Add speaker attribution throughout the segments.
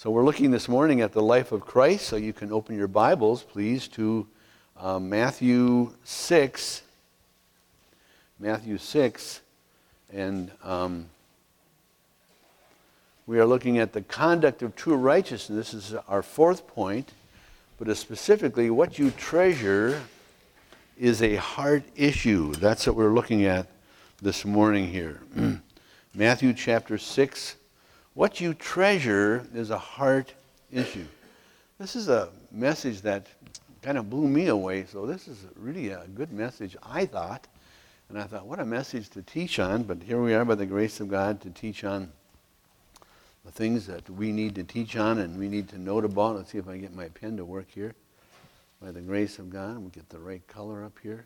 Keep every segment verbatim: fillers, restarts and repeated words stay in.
Speaker 1: So we're looking this morning at the life of Christ, so you can open your Bibles, please, to uh, Matthew six. Matthew six, and um, we are looking at the conduct of true righteousness. This is our fourth point, but it's specifically what you treasure is a heart issue. That's what we're looking at this morning here. Matthew chapter six. What you treasure is a heart issue. This is a message that kind of blew me away, so this is really a good message, I thought. And I thought, what a message to teach on, but here we are by the grace of God to teach on the things that we need to teach on and we need to note about. Let's see if I get my pen to work here. By the grace of God, we'll get the right color up here.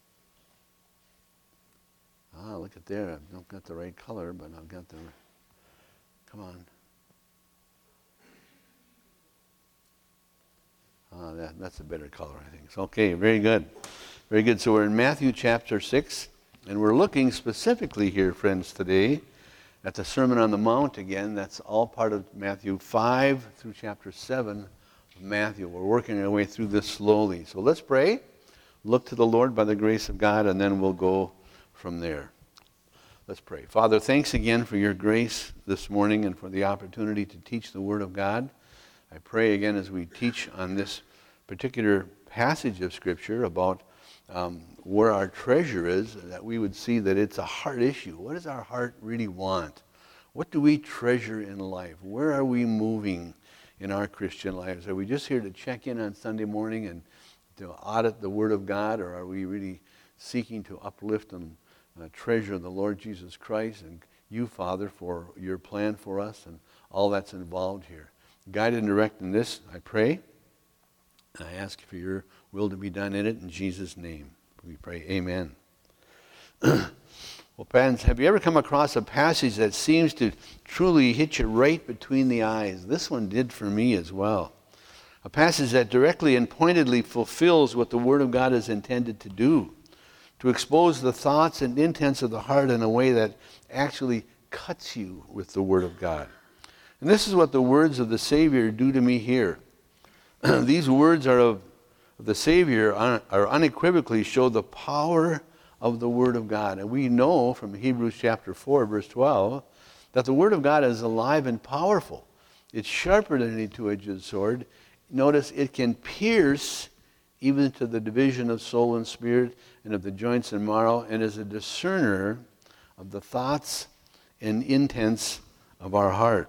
Speaker 1: Ah, look at there. I've not got the right color, but I've got the... Come on. Ah, that, that's a better color, I think. So, okay, very good. Very good. So we're in Matthew chapter six, and we're looking specifically here, friends, today at the Sermon on the Mount again. That's all part of Matthew five through chapter seven of Matthew. We're working our way through this slowly. So let's pray, look to the Lord by the grace of God, and then we'll go from there. Let's pray. Father, thanks again for your grace this morning and for the opportunity to teach the Word of God. I pray again as we teach on this particular passage of Scripture about um, where our treasure is, that we would see that it's a heart issue. What does our heart really want? What do we treasure in life? Where are we moving in our Christian lives? Are we just here to check in on Sunday morning and to audit the Word of God, or are we really seeking to uplift and Uh, treasure the Lord Jesus Christ and you, Father, for your plan for us and all that's involved here? Guide and direct in this, I pray. And I ask for your will to be done in it in Jesus' name. We pray, amen. Well, parents, have you ever come across a passage that seems to truly hit you right between the eyes? This one did for me as well. A passage that directly and pointedly fulfills what the Word of God is intended to do, to expose the thoughts and intents of the heart in a way that actually cuts you with the Word of God. And this is what the words of the Savior do to me here. These words are of the Savior are unequivocally show the power of the Word of God. And we know from Hebrews chapter four, verse twelve, that the Word of God is alive and powerful. It's sharper than any two-edged sword. Notice it can pierce even to the division of soul and spirit and of the joints and marrow, and is a discerner of the thoughts and intents of our heart.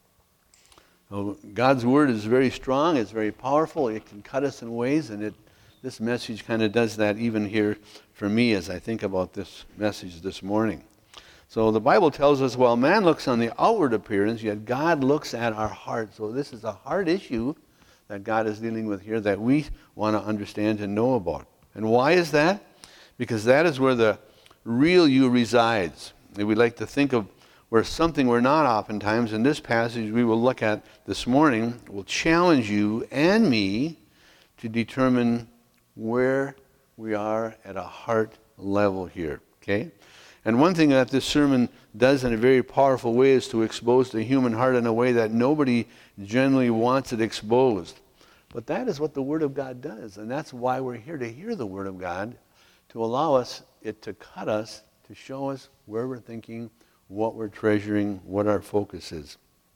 Speaker 1: So God's Word is very strong, it's very powerful, it can cut us in ways, and it this message kind of does that even here for me as I think about this message this morning. So the Bible tells us, while man looks on the outward appearance, yet God looks at our heart. So this is a heart issue that God is dealing with here that we want to understand and know about. And why is that? Because that is where the real you resides. And we like to think of where something we're not oftentimes. In this passage we will look at this morning will challenge you and me to determine where we are at a heart level here. Okay? And one thing that this sermon does in a very powerful way is to expose the human heart in a way that nobody generally wants it exposed. But that is what the Word of God does. And that's why we're here, to hear the Word of God, to allow us, it to cut us, to show us where we're thinking, what we're treasuring, what our focus is.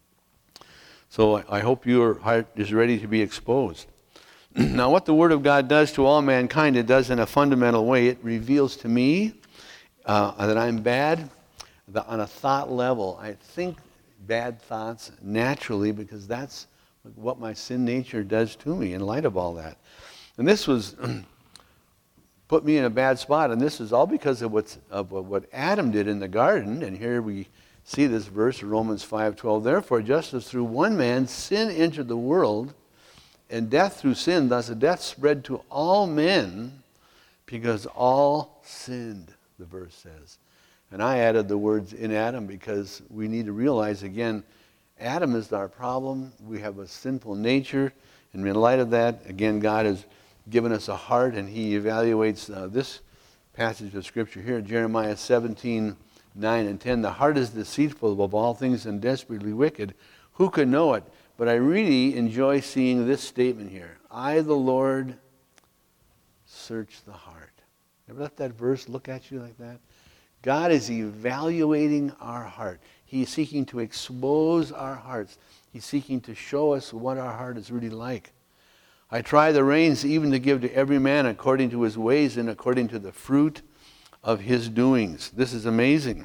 Speaker 1: So I hope your heart is ready to be exposed. Now what the Word of God does to all mankind, it does in a fundamental way. It reveals to me Uh, that I'm bad the, on a thought level. I think bad thoughts naturally because that's what my sin nature does to me in light of all that. And this was put me in a bad spot, and this is all because of, what's, of what Adam did in the garden. And here we see this verse, Romans five twelve. Therefore, just as through one man sin entered the world, and death through sin, thus a death spread to all men because all sinned, the verse says. And I added the words in Adam because we need to realize again, Adam is our problem. We have a sinful nature. And in light of that, again, God has given us a heart, and he evaluates uh, this passage of Scripture here, Jeremiah seventeen, nine and ten. The heart is deceitful above all things and desperately wicked. Who can know it? but I really enjoy seeing this statement here. I, the Lord, search the heart. Ever let that verse look at you like that? God is evaluating our heart. He's seeking to expose our hearts. He's seeking to show us what our heart is really like. I try the reins even to give to every man according to his ways and according to the fruit of his doings. This is amazing.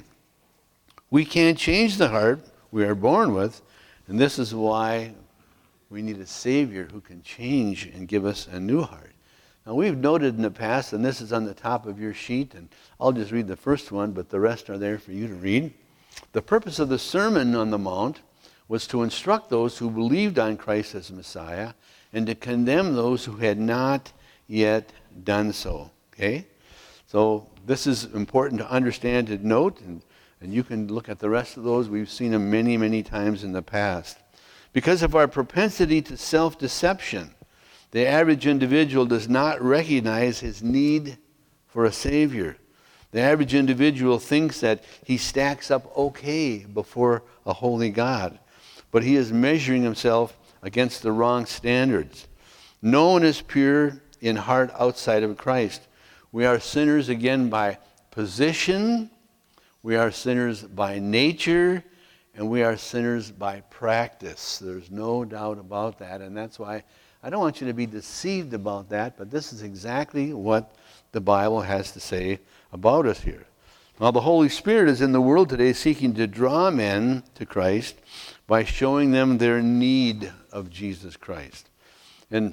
Speaker 1: We can't change the heart we are born with, and this is why we need a Savior who can change and give us a new heart. Now, we've noted in the past, and this is on the top of your sheet, and I'll just read the first one, but the rest are there for you to read. The purpose of the Sermon on the Mount was to instruct those who believed on Christ as Messiah and to condemn those who had not yet done so. Okay? So this is important to understand and note, and, and you can look at the rest of those. We've seen them many, many times in the past. Because of our propensity to self-deception, the average individual does not recognize his need for a Savior. The average individual thinks that he stacks up okay before a holy God, but he is measuring himself against the wrong standards. No one is pure in heart outside of Christ. We are sinners again by position, we are sinners by nature, and we are sinners by practice. There's no doubt about that, and that's why I don't want you to be deceived about that, but this is exactly what the Bible has to say about us here. Now, the Holy Spirit is in the world today seeking to draw men to Christ by showing them their need of Jesus Christ. And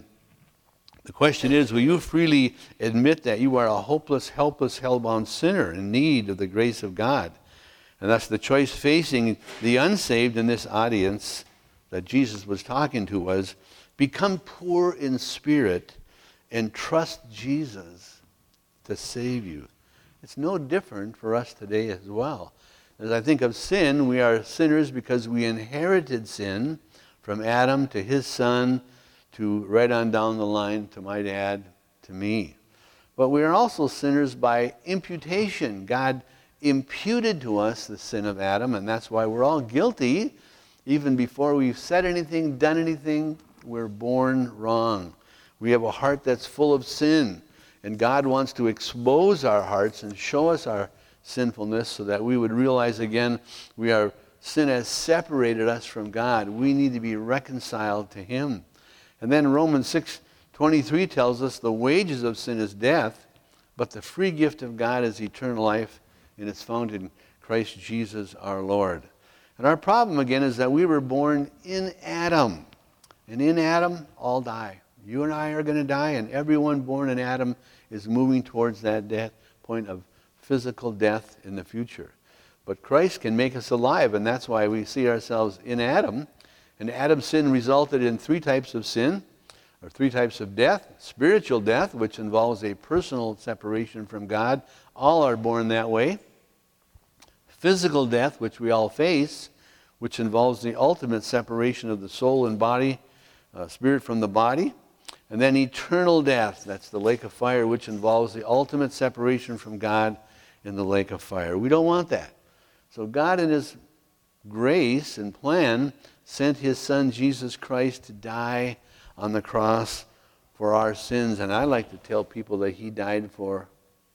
Speaker 1: the question is, will you freely admit that you are a hopeless, helpless, hell-bound sinner in need of the grace of God? And that's the choice facing the unsaved in this audience that Jesus was talking to was, become poor in spirit and trust Jesus to save you. It's no different for us today as well. As I think of sin, we are sinners because we inherited sin from Adam to his son to right on down the line to my dad, to me. But we are also sinners by imputation. God imputed to us the sin of Adam, and that's why we're all guilty. Even before we've said anything, done anything, we're born wrong. We have a heart that's full of sin, and God wants to expose our hearts and show us our sinfulness so that we would realize again we are sin has separated us from God. We need to be reconciled to him. And then Romans six twenty-three tells us the wages of sin is death, but the free gift of God is eternal life, and it's found in Christ Jesus our Lord. And our problem again is that we were born in Adam. And in Adam, all die. You and I are going to die, and everyone born in Adam is moving towards that death point of physical death in the future. But Christ can make us alive, and that's why we see ourselves in Adam. And Adam's sin resulted in three types of sin, or three types of death. Spiritual death, which involves a personal separation from God. All are born that way. Physical death, which we all face, which involves the ultimate separation of the soul and body, uh, spirit from the body. And then eternal death, that's the lake of fire, which involves the ultimate separation from God in the lake of fire. We don't want that. So God in his grace and plan sent his son Jesus Christ to die on the cross for our sins. And I like to tell people that he died for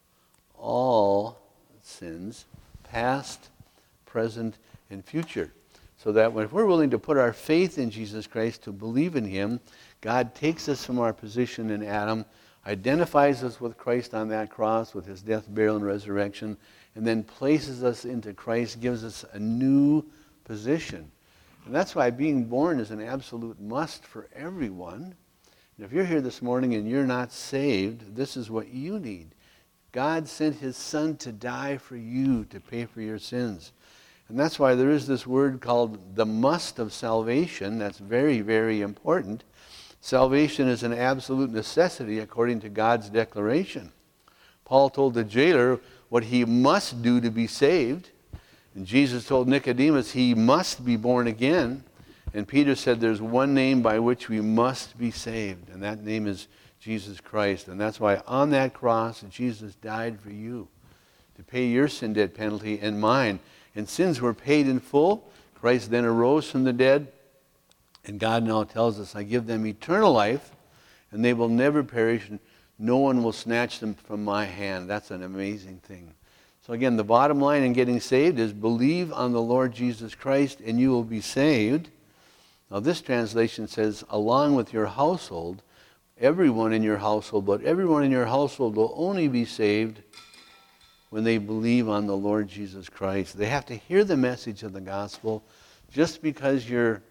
Speaker 1: all sins, past, present, and future. So that when, if we're willing to put our faith in Jesus Christ, to believe in him, God takes us from our position in Adam, identifies us with Christ on that cross, with his death, burial, and resurrection, and then places us into Christ, gives us a new position. And that's why being born is an absolute must for everyone. And if you're here this morning and you're not saved, this is what you need. God sent his son to die for you, to pay for your sins. And that's why there is this word called the must of salvation. That's very, very important. Salvation is an absolute necessity according to God's declaration. Paul told the jailer what he must do to be saved. And Jesus told Nicodemus he must be born again. And Peter said there's one name by which we must be saved, and that name is Jesus Christ. And that's why on that cross Jesus died for you, to pay your sin debt penalty and mine. And sins were paid in full. Christ then arose from the dead And God now tells us, I give them eternal life, and they will never perish, and no one will snatch them from my hand. That's an amazing thing. So again, the bottom line in getting saved is believe on the Lord Jesus Christ, and you will be saved. Now this translation says, along with your household, everyone in your household, but everyone in your household will only be saved when they believe on the Lord Jesus Christ. They have to hear the message of the gospel. Just because your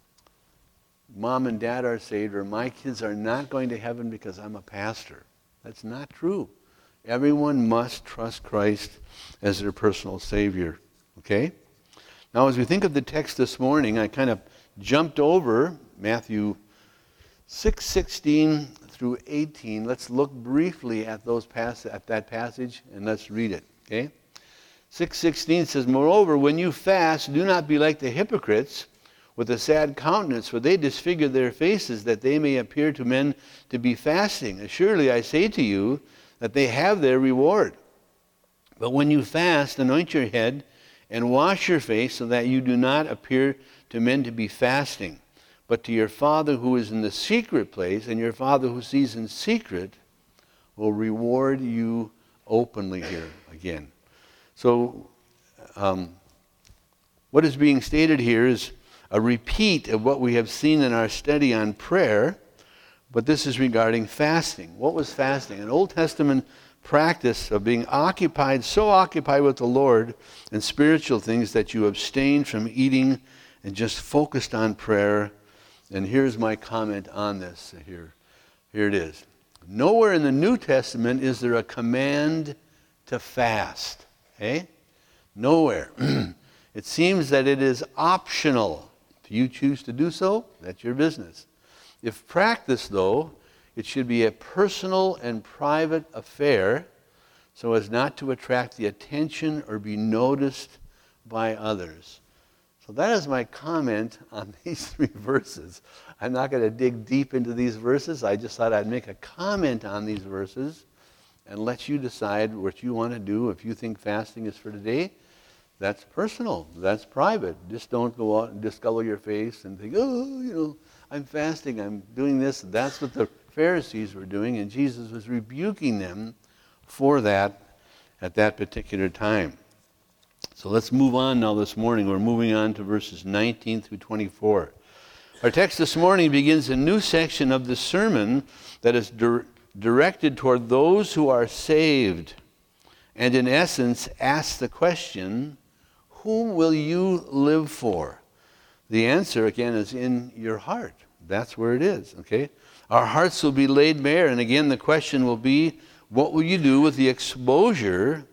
Speaker 1: mom and dad are saved, or my kids are not going to heaven because I'm a pastor. That's not true. Everyone must trust Christ as their personal Savior. Okay? Now as we think of the text this morning, I kind of jumped over Matthew six sixteen through eighteen. Let's look briefly at those pass- at that passage and let's read it. Okay? six sixteen says, moreover, when you fast, do not be like the hypocrites with a sad countenance, for they disfigure their faces, that they may appear to men to be fasting. Assuredly, I say to you that they have their reward. But when you fast, anoint your head and wash your face, so that you do not appear to men to be fasting, but to your Father who is in the secret place, and your Father who sees in secret will reward you openly here again. So um, what is being stated here is a repeat of what we have seen in our study on prayer, but this is regarding fasting. What was fasting? An Old Testament practice of being occupied, so occupied with the Lord and spiritual things that you abstained from eating and just focused on prayer. And here's my comment on this. Here, here it is. Nowhere in the New Testament is there a command to fast. Okay? Nowhere. It seems that it is optional. If you choose to do so, that's your business. If practiced, though, it should be a personal and private affair so as not to attract the attention or be noticed by others. So that is my comment on these three verses. I'm not going to dig deep into these verses. I just thought I'd make a comment on these verses and let you decide what you want to do. If you think fasting is for today, that's personal. That's private. Just don't go out and discolor your face and think, oh, you know, I'm fasting. I'm doing this. That's what the Pharisees were doing, and Jesus was rebuking them for that at that particular time. So let's move on now this morning. We're moving on to verses nineteen through twenty-four. Our text this morning begins a new section of the sermon that is di- directed toward those who are saved, and in essence asks the question, whom will you live for? The answer, again, is in your heart. That's where it is, okay? Our hearts will be laid bare, and again, the question will be, what will you do with the exposure?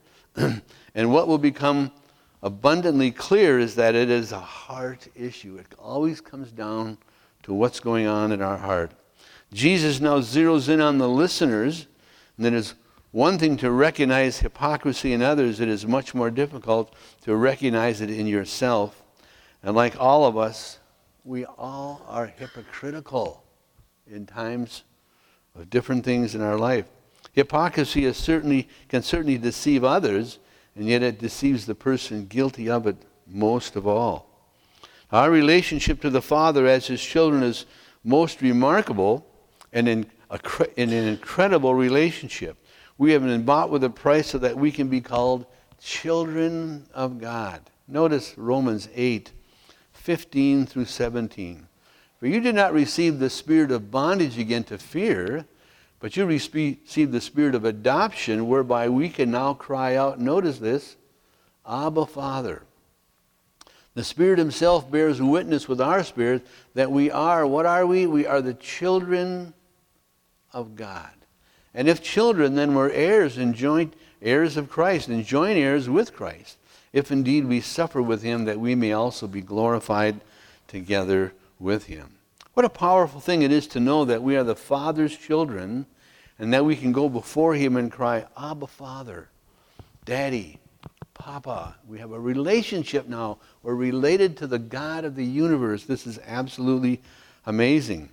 Speaker 1: And what will become abundantly clear is that it is a heart issue. It always comes down to what's going on in our heart. Jesus now zeroes in on the listeners, and it is one thing to recognize hypocrisy in others. It is much more difficult to recognize it in yourself. And like all of us, we all are hypocritical in times of different things in our life. Hypocrisy is certainly can certainly deceive others, and yet it deceives the person guilty of it most of all. Our relationship to the Father as His children is most remarkable and in, a, in an incredible relationship. We have been bought with a price so that we can be called children of God. Notice Romans eight, fifteen through seventeen. For you did not receive the spirit of bondage again to fear, but you received the spirit of adoption, whereby we can now cry out, notice this, Abba, Father. The Spirit Himself bears witness with our spirit that we are, what are we? We are the children of God. And if children, then we're heirs and joint heirs of Christ, and joint heirs with Christ, if indeed we suffer with Him, that we may also be glorified together with Him. What a powerful thing it is to know that we are the Father's children, and that we can go before Him and cry, Abba, Father, Daddy, Papa. We have a relationship now. We're related to the God of the universe. This is absolutely amazing.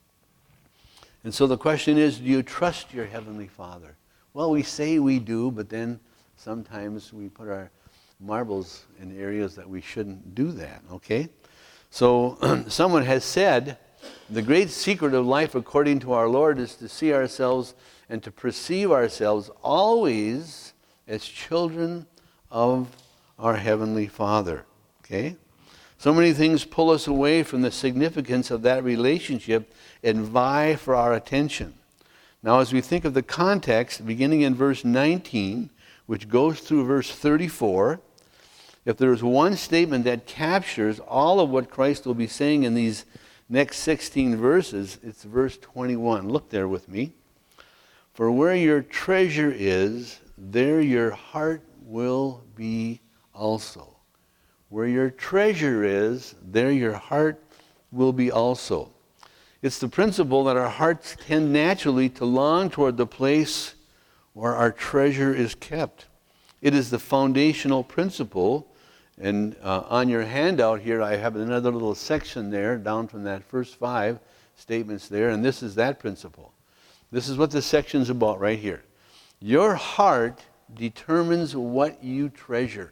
Speaker 1: And so the question is, do you trust your Heavenly Father? Well, we say we do, but then sometimes we put our marbles in areas that we shouldn't do that, okay? So someone has said, the great secret of life according to our Lord is to see ourselves and to perceive ourselves always as children of our Heavenly Father. Okay? So many things pull us away from the significance of that relationship and vie for our attention. Now, as we think of the context, beginning in verse nineteen, which goes through verse thirty-four, if there's one statement that captures all of what Christ will be saying in these next sixteen verses, it's verse twenty-one. Look there with me. For where your treasure is, there your heart will be also. Where your treasure is, there your heart will be also. It's the principle that our hearts tend naturally to long toward the place where our treasure is kept. It is the foundational principle. And uh, on your handout here, I have another little section there, down from that first five statements there, and this is that principle. This is what this section's about right here. Your heart determines what you treasure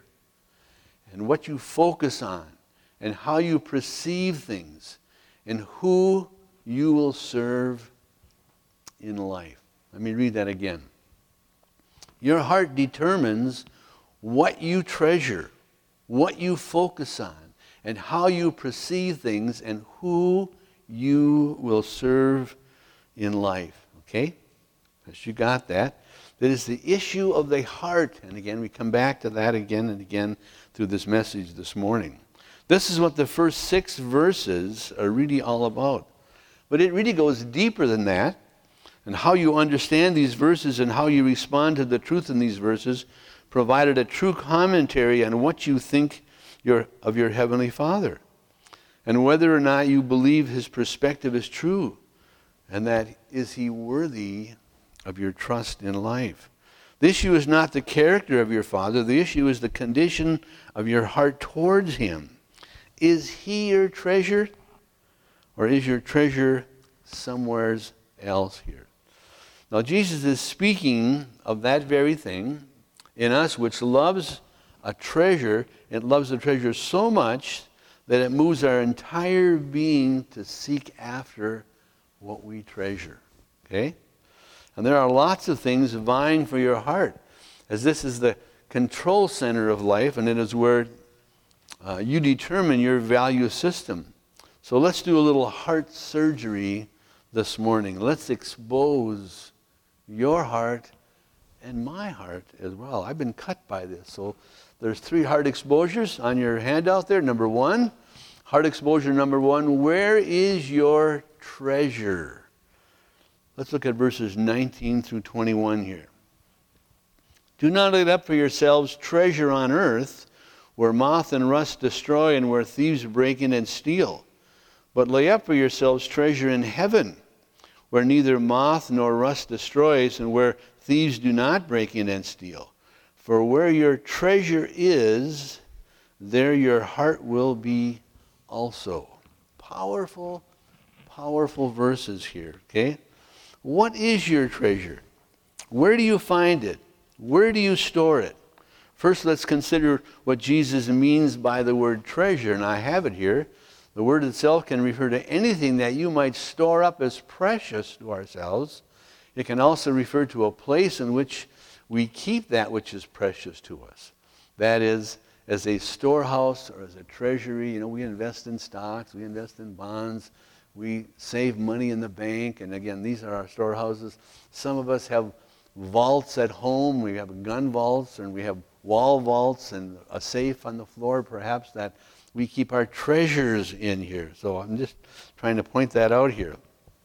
Speaker 1: and what you focus on and how you perceive things and who you will serve in life. Let me read that again. Your heart determines what you treasure, what you focus on, and how you perceive things, and who you will serve in life. Okay? Yes, you got that. That is the issue of the heart. And again, we come back to that again and again through this message this morning. This is what the first six verses are really all about. But it really goes deeper than that. And how you understand these verses and how you respond to the truth in these verses provided a true commentary on what you think your, of your Heavenly Father, and whether or not you believe His perspective is true, and that is He worthy of your trust in life. The issue is not the character of your Father. The issue is the condition of your heart towards Him. Is He your treasure, or is your treasure somewhere else here? Now, Jesus is speaking of that very thing in us, which loves a treasure. It loves a treasure so much that it moves our entire being to seek after what we treasure. Okay? And there are lots of things vying for your heart, as this is the control center of life, and it is where uh, you determine your value system. So let's do a little heart surgery this morning. Let's expose your heart and my heart as well. I've been cut by this. So there's three heart exposures on your handout there. Number one, heart exposure number one, where is your treasure? Let's look at verses nineteen through twenty-one here. Do not lay up for yourselves treasure on earth, where moth and rust destroy and where thieves break in and steal. But lay up for yourselves treasure in heaven, where neither moth nor rust destroys, and where thieves do not break in and steal. For where your treasure is, there your heart will be also. Powerful, powerful verses here, okay? What is your treasure? Where do you find it? Where do you store it? First, let's consider what Jesus means by the word treasure, and I have it here. The word itself can refer to anything that you might store up as precious to ourselves. It can also refer to a place in which we keep that which is precious to us. That is, as a storehouse or as a treasury. You know, we invest in stocks, we invest in bonds, we save money in the bank, and again, these are our storehouses. Some of us have vaults at home. We have gun vaults, and we have wall vaults, and a safe on the floor, perhaps, that we keep our treasures in here. So I'm just trying to point that out here.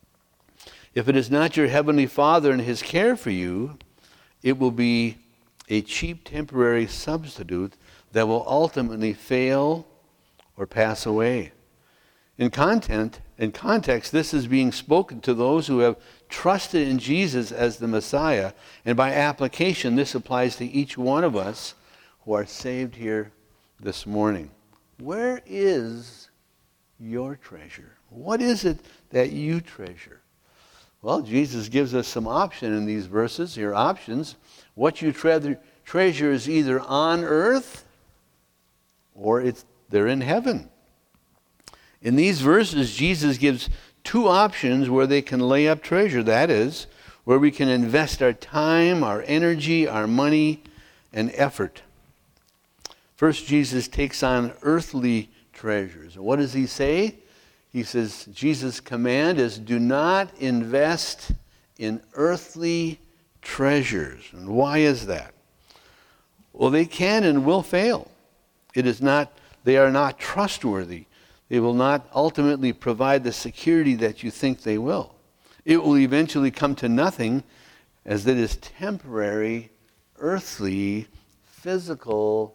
Speaker 1: If it is not your Heavenly Father and His care for you, it will be a cheap temporary substitute that will ultimately fail or pass away. In content, in context, this is being spoken to those who have trusted in Jesus as the Messiah, and by application, this applies to each one of us who are saved here this morning. Where is your treasure? What is it that you treasure? Well, Jesus gives us some option in these verses. Here are options. What you tre- treasure is either on earth or it's they're in heaven. In these verses, Jesus gives two options where they can lay up treasure. That is, where we can invest our time, our energy, our money, and effort. First, Jesus takes on earthly treasures. And what does he say? He says, Jesus' command is, do not invest in earthly treasures. And why is that? Well, they can and will fail. It is not, they are not trustworthy. They will not ultimately provide the security that you think they will. It will eventually come to nothing, as it is temporary, earthly, physical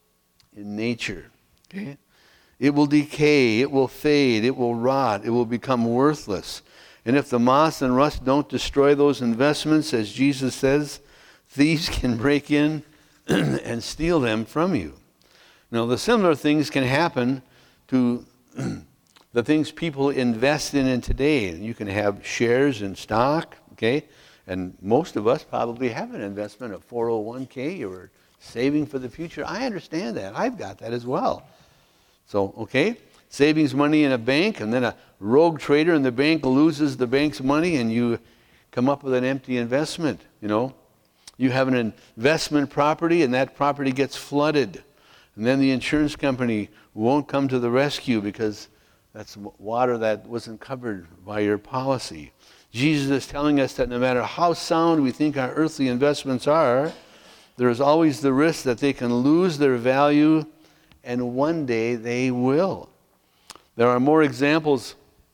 Speaker 1: in nature. Okay? It will decay, it will fade, it will rot, it will become worthless. And if the moth and rust don't destroy those investments, as Jesus says, thieves can break in and steal them from you. Now, the similar things can happen to the things people invest in in today. You can have shares in stock, okay? And most of us probably have an investment, a four oh one k, or saving for the future. I understand that. I've got that as well. So, okay, savings money in a bank, and then a rogue trader in the bank loses the bank's money, and you come up with an empty investment, you know. You have an investment property, and that property gets flooded. And then the insurance company won't come to the rescue because that's water that wasn't covered by your policy. Jesus is telling us that no matter how sound we think our earthly investments are, there is always the risk that they can lose their value, and one day they will. There are more examples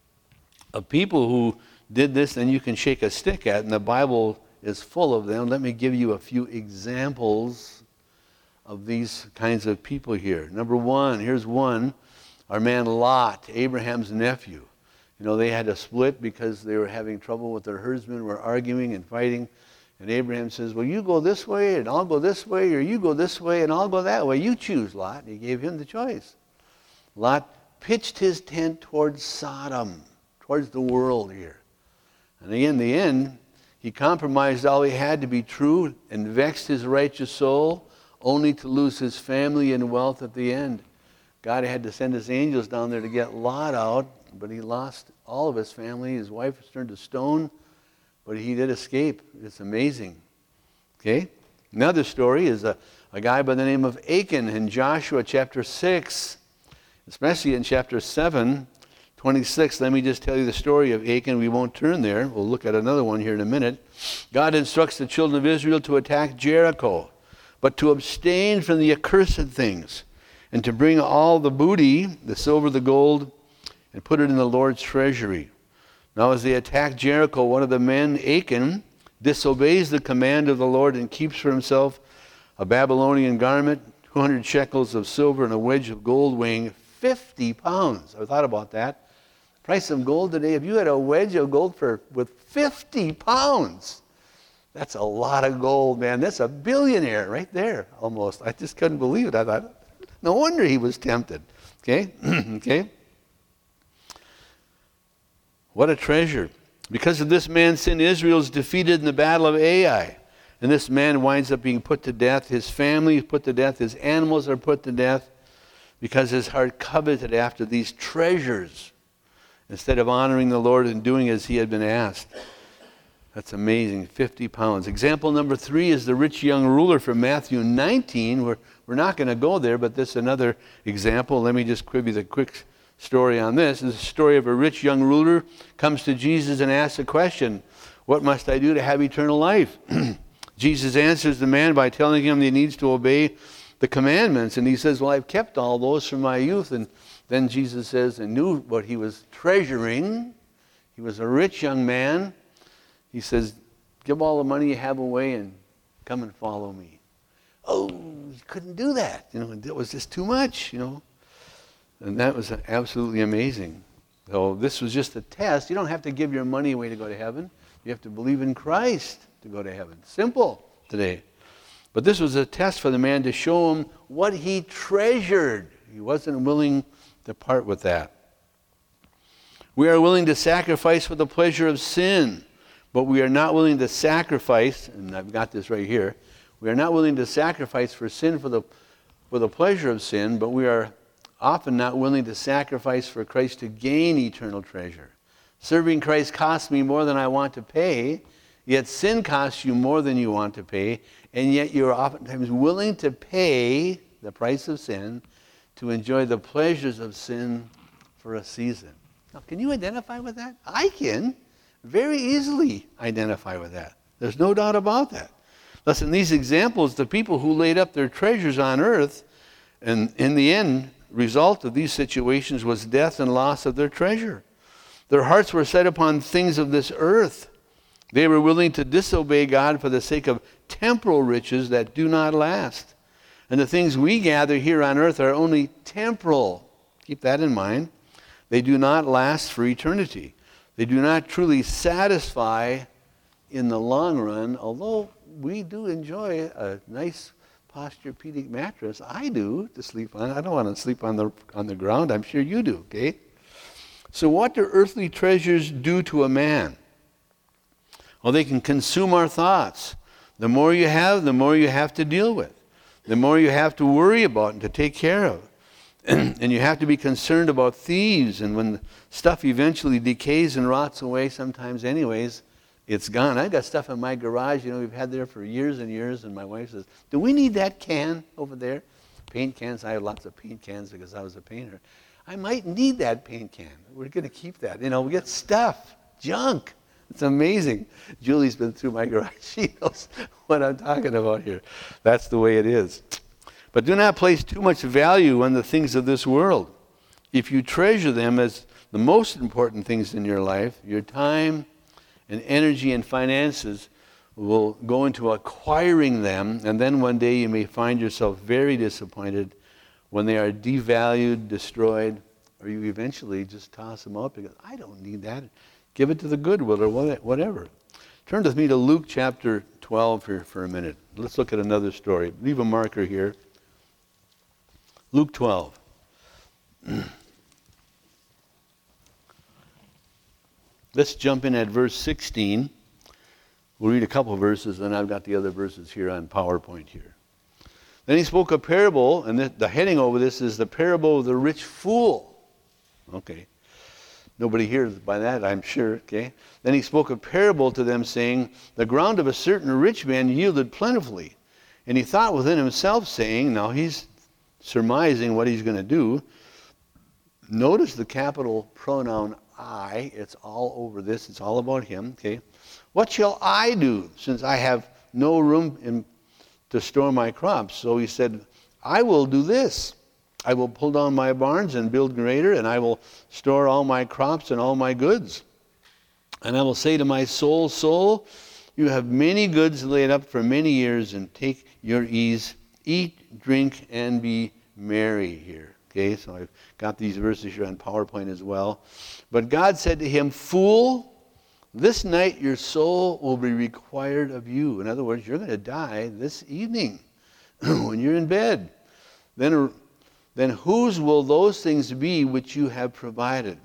Speaker 1: of people who did this than you can shake a stick at, and the Bible is full of them. Let me give you a few examples of these kinds of people here. Number one, here's one, our man Lot, Abraham's nephew. You know, they had to split because they were having trouble with their herdsmen, were arguing and fighting. And Abraham says, well, you go this way and I'll go this way, or you go this way and I'll go that way. You choose, Lot. And he gave him the choice. Lot pitched his tent towards Sodom, towards the world here. And in the end, he compromised all he had to be true and vexed his righteous soul, only to lose his family and wealth at the end. God had to send his angels down there to get Lot out, but he lost all of his family. His wife was turned to stone, but he did escape. It's amazing. Okay? Another story is a, a guy by the name of Achan in Joshua chapter six, especially in chapter seven, twenty-six. Let me just tell you the story of Achan. We won't turn there. We'll look at another one here in a minute. God instructs the children of Israel to attack Jericho, but to abstain from the accursed things, and to bring all the booty, the silver, the gold, and put it in the Lord's treasury. Now as they attack Jericho, one of the men, Achan, disobeys the command of the Lord and keeps for himself a Babylonian garment, two hundred shekels of silver, and a wedge of gold weighing fifty pounds. I thought about that. Price of gold today, if you had a wedge of gold for with fifty pounds, that's a lot of gold, man. That's a billionaire right there, almost. I just couldn't believe it. I thought, no wonder he was tempted. Okay? Okay? What a treasure. Because of this man's sin, Israel is defeated in the battle of Ai. And this man winds up being put to death. His family is put to death. His animals are put to death because his heart coveted after these treasures instead of honoring the Lord and doing as he had been asked. That's amazing, fifty pounds. Example number three is the rich young ruler from Matthew nineteen. We're, we're not going to go there, but this is another example. Let me just give you the quick story on this. This is a story of a rich young ruler comes to Jesus and asks a question, what must I do to have eternal life? Jesus answers the man by telling him that he needs to obey the commandments. And he says, well, I've kept all those from my youth. And then Jesus says, and knew what he was treasuring. He was a rich young man. He says, give all the money you have away and come and follow me. Oh, he couldn't do that. You know, it was just too much, you know. And that was absolutely amazing. So this was just a test. You don't have to give your money away to go to heaven. You have to believe in Christ to go to heaven. Simple today. But this was a test for the man to show him what he treasured. He wasn't willing to part with that. We are willing to sacrifice for the pleasure of sin, but we are not willing to sacrifice, and I've got this right here, we are not willing to sacrifice for sin for the, for the pleasure of sin, but we are often not willing to sacrifice for Christ to gain eternal treasure. Serving Christ costs me more than I want to pay, yet sin costs you more than you want to pay, and yet you're oftentimes willing to pay the price of sin to enjoy the pleasures of sin for a season. Now, can you identify with that? I can very easily identify with that. There's no doubt about that. Listen, these examples, the people who laid up their treasures on earth, and in the end result of these situations was death and loss of their treasure. Their hearts were set upon things of this earth. They were willing to disobey God for the sake of temporal riches that do not last. And the things we gather here on earth are only temporal. Keep that in mind. They do not last for eternity. They do not truly satisfy in the long run, although we do enjoy a nice Posturepedic mattress. I do, to sleep on. I don't want to sleep on the on the ground. I'm sure you do, okay? So what do earthly treasures do to a man? Well, they can consume our thoughts. The more you have, the more you have to deal with. The more you have to worry about and to take care of. And you have to be concerned about thieves. And when stuff eventually decays and rots away, sometimes anyways, it's gone. I've got stuff in my garage, you know, we've had there for years and years, and my wife says, do we need that can over there? Paint cans. I have lots of paint cans because I was a painter. I might need that paint can. We're going to keep that. You know, we get stuff, junk. It's amazing. Julie's been through my garage. She knows what I'm talking about here. That's the way it is. But do not place too much value on the things of this world. If you treasure them as the most important things in your life, your time and energy and finances will go into acquiring them, and then one day you may find yourself very disappointed when they are devalued, destroyed, or you eventually just toss them out because I don't need that. Give it to the Goodwill or whatever. Turn with me to Luke chapter twelve here for a minute. Let's look at another story. Leave a marker here. Luke twelve. Let's jump in at verse sixteen. We'll read a couple of verses, and I've got the other verses here on PowerPoint here. Then he spoke a parable, and the, the heading over this is the parable of the rich fool. Okay. Nobody hears by that, I'm sure. Okay. Then he spoke a parable to them, saying, the ground of a certain rich man yielded plentifully. And he thought within himself, saying, now he's surmising what he's going to do. Notice the capital pronoun I. It's all over this. It's all about him. Okay. What shall I do, since I have no room in, to store my crops? So he said, I will do this. I will pull down my barns and build greater, and I will store all my crops and all my goods. And I will say to my soul, soul, you have many goods laid up for many years, and take your ease. Eat, drink, and be merry here. Okay, so I've got these verses here on PowerPoint as well. But God said to him, fool, this night your soul will be required of you. In other words, you're going to die this evening when you're in bed. Then, then whose will those things be which you have provided?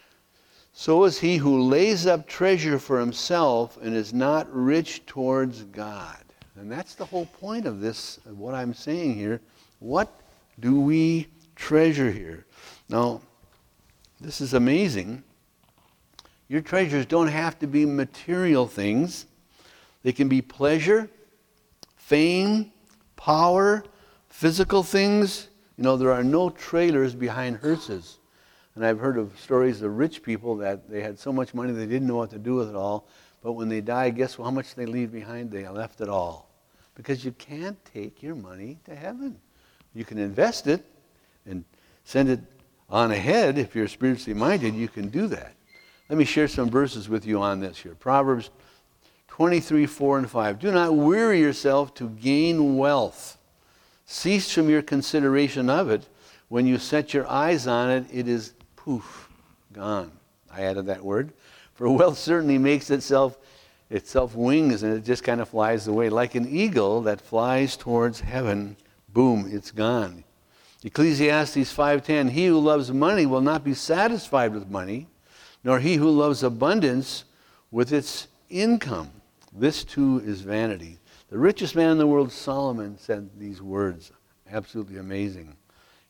Speaker 1: So is he who lays up treasure for himself and is not rich towards God. And that's the whole point of this, of what I'm saying here. What do we treasure here? Now, this is amazing. Your treasures don't have to be material things. They can be pleasure, fame, power, physical things. You know, there are no trailers behind hearses. And I've heard of stories of rich people that they had so much money they didn't know what to do with it all. But when they die, guess how much they leave behind? They left it all. Because you can't take your money to heaven. You can invest it and send it on ahead. If you're spiritually minded, you can do that. Let me share some verses with you on this here. Proverbs twenty-three, four and five. Do not weary yourself to gain wealth. Cease from your consideration of it. When you set your eyes on it, it is poof, gone. I added that word. For wealth certainly makes itself itself wings, and it just kind of flies away. Like an eagle that flies towards heaven, boom, it's gone. Ecclesiastes five ten, he who loves money will not be satisfied with money, nor he who loves abundance with its income. This too is vanity. The richest man in the world, Solomon, said these words. Absolutely amazing.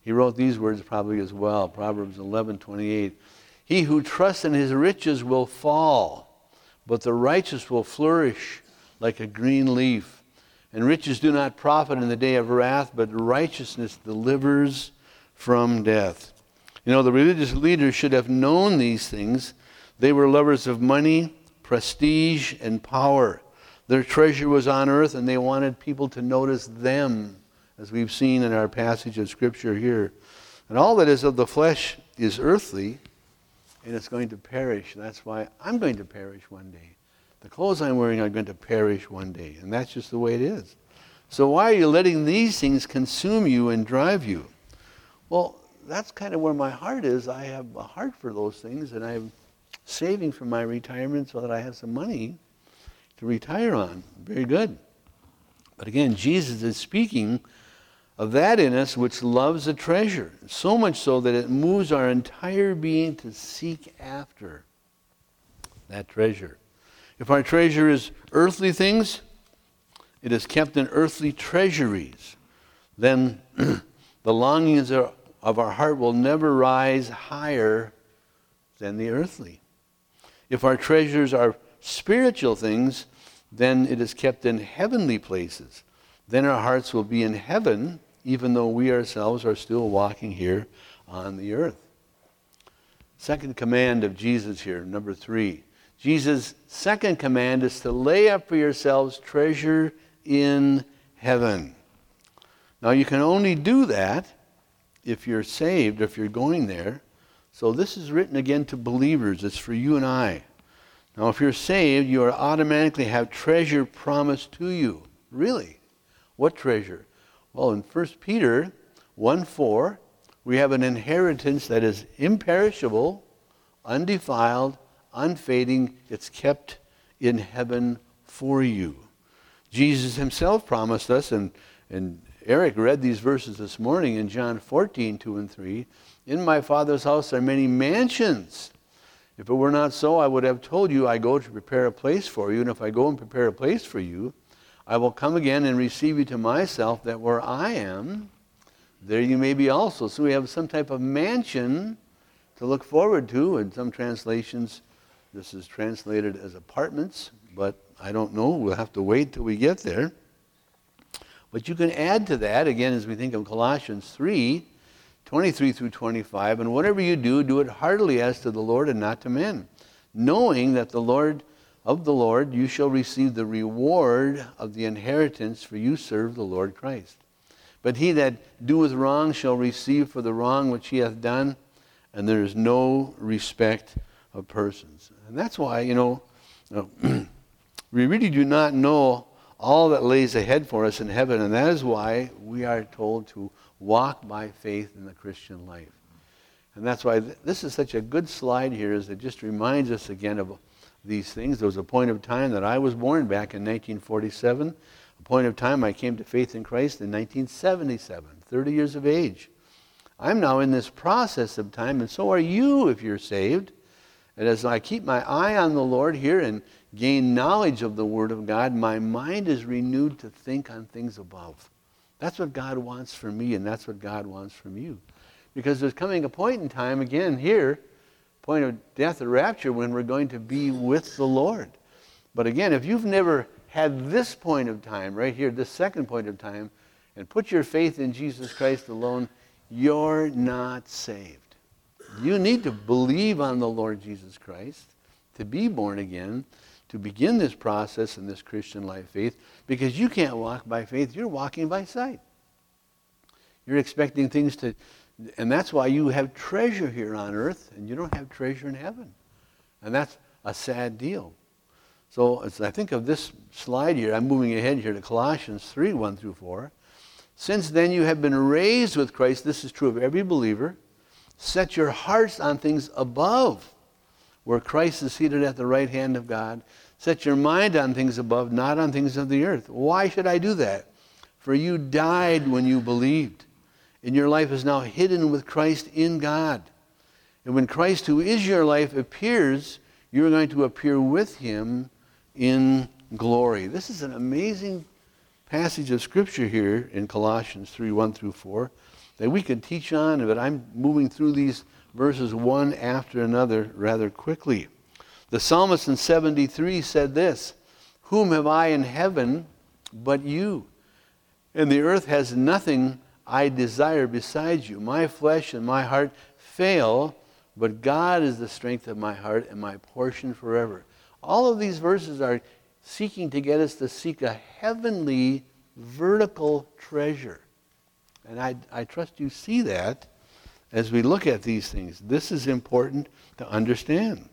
Speaker 1: He wrote these words probably as well, Proverbs eleven twenty-eight. He who trusts in his riches will fall, but the righteous will flourish like a green leaf. And riches do not profit in the day of wrath, but righteousness delivers from death. You know, the religious leaders should have known these things. They were lovers of money, prestige, and power. Their treasure was on earth, and they wanted people to notice them, as we've seen in our passage of Scripture here. And all that is of the flesh is earthly, and it's going to perish. That's why I'm going to perish one day. The clothes I'm wearing are going to perish one day, and that's just the way it is. So why are you letting these things consume you and drive you? Well, that's kind of where my heart is. I have a heart for those things, and I'm saving for my retirement so that I have some money to retire on. Very good. But again, Jesus is speaking of that in us which loves a treasure, so much so that it moves our entire being to seek after that treasure. If our treasure is earthly things, it is kept in earthly treasuries. Then the longings of our heart will never rise higher than the earthly. If our treasures are spiritual things, then it is kept in heavenly places. Then our hearts will be in heaven, even though we ourselves are still walking here on the earth. Second command of Jesus here, number three. Jesus' second command is to lay up for yourselves treasure in heaven. Now you can only do that if you're saved, if you're going there. So this is written again to believers. It's for you and I. Now if you're saved, you are automatically have treasure promised to you. Really? What treasure? Well, in First Peter one four, we have an inheritance that is imperishable, undefiled, unfading. It's kept in heaven for you. Jesus himself promised us, and, and Eric read these verses this morning in John fourteen, two and three. In my Father's house are many mansions. If it were not so, I would have told you, I go to prepare a place for you. And if I go and prepare a place for you, I will come again and receive you to myself, that where I am, there you may be also. So we have some type of mansion to look forward to. In some translations, this is translated as apartments, but I don't know. We'll have to wait till we get there. But you can add to that, again, as we think of Colossians three, twenty-three through twenty-five, and whatever you do, do it heartily as to the Lord and not to men, knowing that the Lord of the Lord you shall receive the reward of the inheritance, for you serve the Lord Christ. But he that doeth wrong shall receive for the wrong which he hath done, and there is no respect of persons. And that's why, you know, we really do not know all that lays ahead for us in heaven, and that is why we are told to walk by faith in the Christian life. And that's why th- this is such a good slide here, is it just reminds us again of these things. There was a point of time that I was born back in nineteen forty-seven, a point of time I came to faith in Christ in nineteen seventy-seven, thirty years of age. I'm now in this process of time, and so are you if you're saved. And as I keep my eye on the Lord here and gain knowledge of the Word of God, my mind is renewed to think on things above. That's what God wants for me, and that's what God wants from you. Because there's coming a point in time, again here, point of death or rapture, when we're going to be with the Lord. But again, if you've never had this point of time, right here, this second point of time, and put your faith in Jesus Christ alone, you're not saved. You need to believe on the Lord Jesus Christ to be born again, to begin this process in this Christian life faith, because you can't walk by faith, you're walking by sight. You're expecting things to, and that's why you have treasure here on earth, and you don't have treasure in heaven. And that's a sad deal. So as I think of this slide here, I'm moving ahead here to Colossians three, one through four. Since then you have been raised with Christ, this is true of every believer, set your hearts on things above, where Christ is seated at the right hand of God. Set your mind on things above, not on things of the earth. Why should I do that? For you died when you believed, and your life is now hidden with Christ in God. And when Christ, who is your life, appears, you're going to appear with him in glory. This is an amazing passage of Scripture here in Colossians three, one through four. that we could teach on, but I'm moving through these verses one after another rather quickly. The psalmist in seventy-three said this, "Whom have I in heaven but you? And the earth has nothing I desire besides you. My flesh and my heart fail, but God is the strength of my heart and my portion forever." All of these verses are seeking to get us to seek a heavenly vertical treasure. And I, I trust you see that as we look at these things. This is important to understand.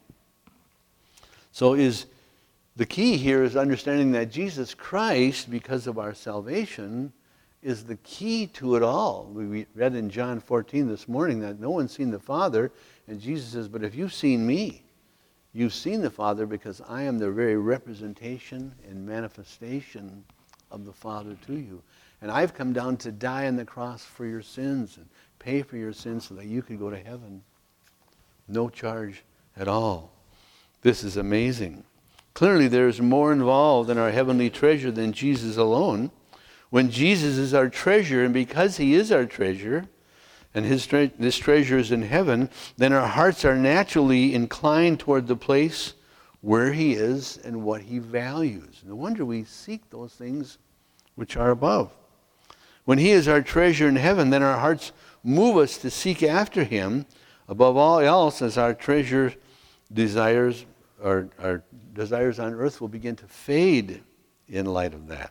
Speaker 1: So is the key here is understanding that Jesus Christ, because of our salvation, is the key to it all. We read in John fourteen this morning that no one's seen the Father, and Jesus says, "But if you've seen me, you've seen the Father, because I am the very representation and manifestation of the Father to you. And I've come down to die on the cross for your sins and pay for your sins so that you could go to heaven. No charge at all." This is amazing. Clearly there is more involved in our heavenly treasure than Jesus alone. When Jesus is our treasure, and because he is our treasure, and his tre- this treasure is in heaven, then our hearts are naturally inclined toward the place where he is and what he values. No wonder we seek those things which are above. When he is our treasure in heaven, then our hearts move us to seek after him above all else, as our treasure desires, our, our desires on earth will begin to fade in light of that.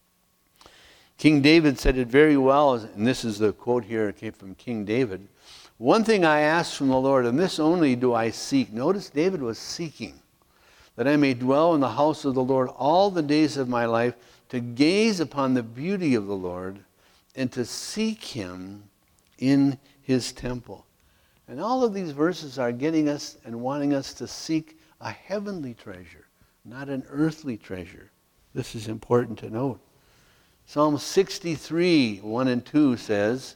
Speaker 1: King David said it very well, and this is the quote here, it came from King David. "One thing I ask from the Lord, and this only do I seek." Notice David was seeking, "that I may dwell in the house of the Lord all the days of my life, to gaze upon the beauty of the Lord, and to seek him in his temple." And all of these verses are getting us and wanting us to seek a heavenly treasure, not an earthly treasure. This is important to note. Psalm sixty-three, one and two says,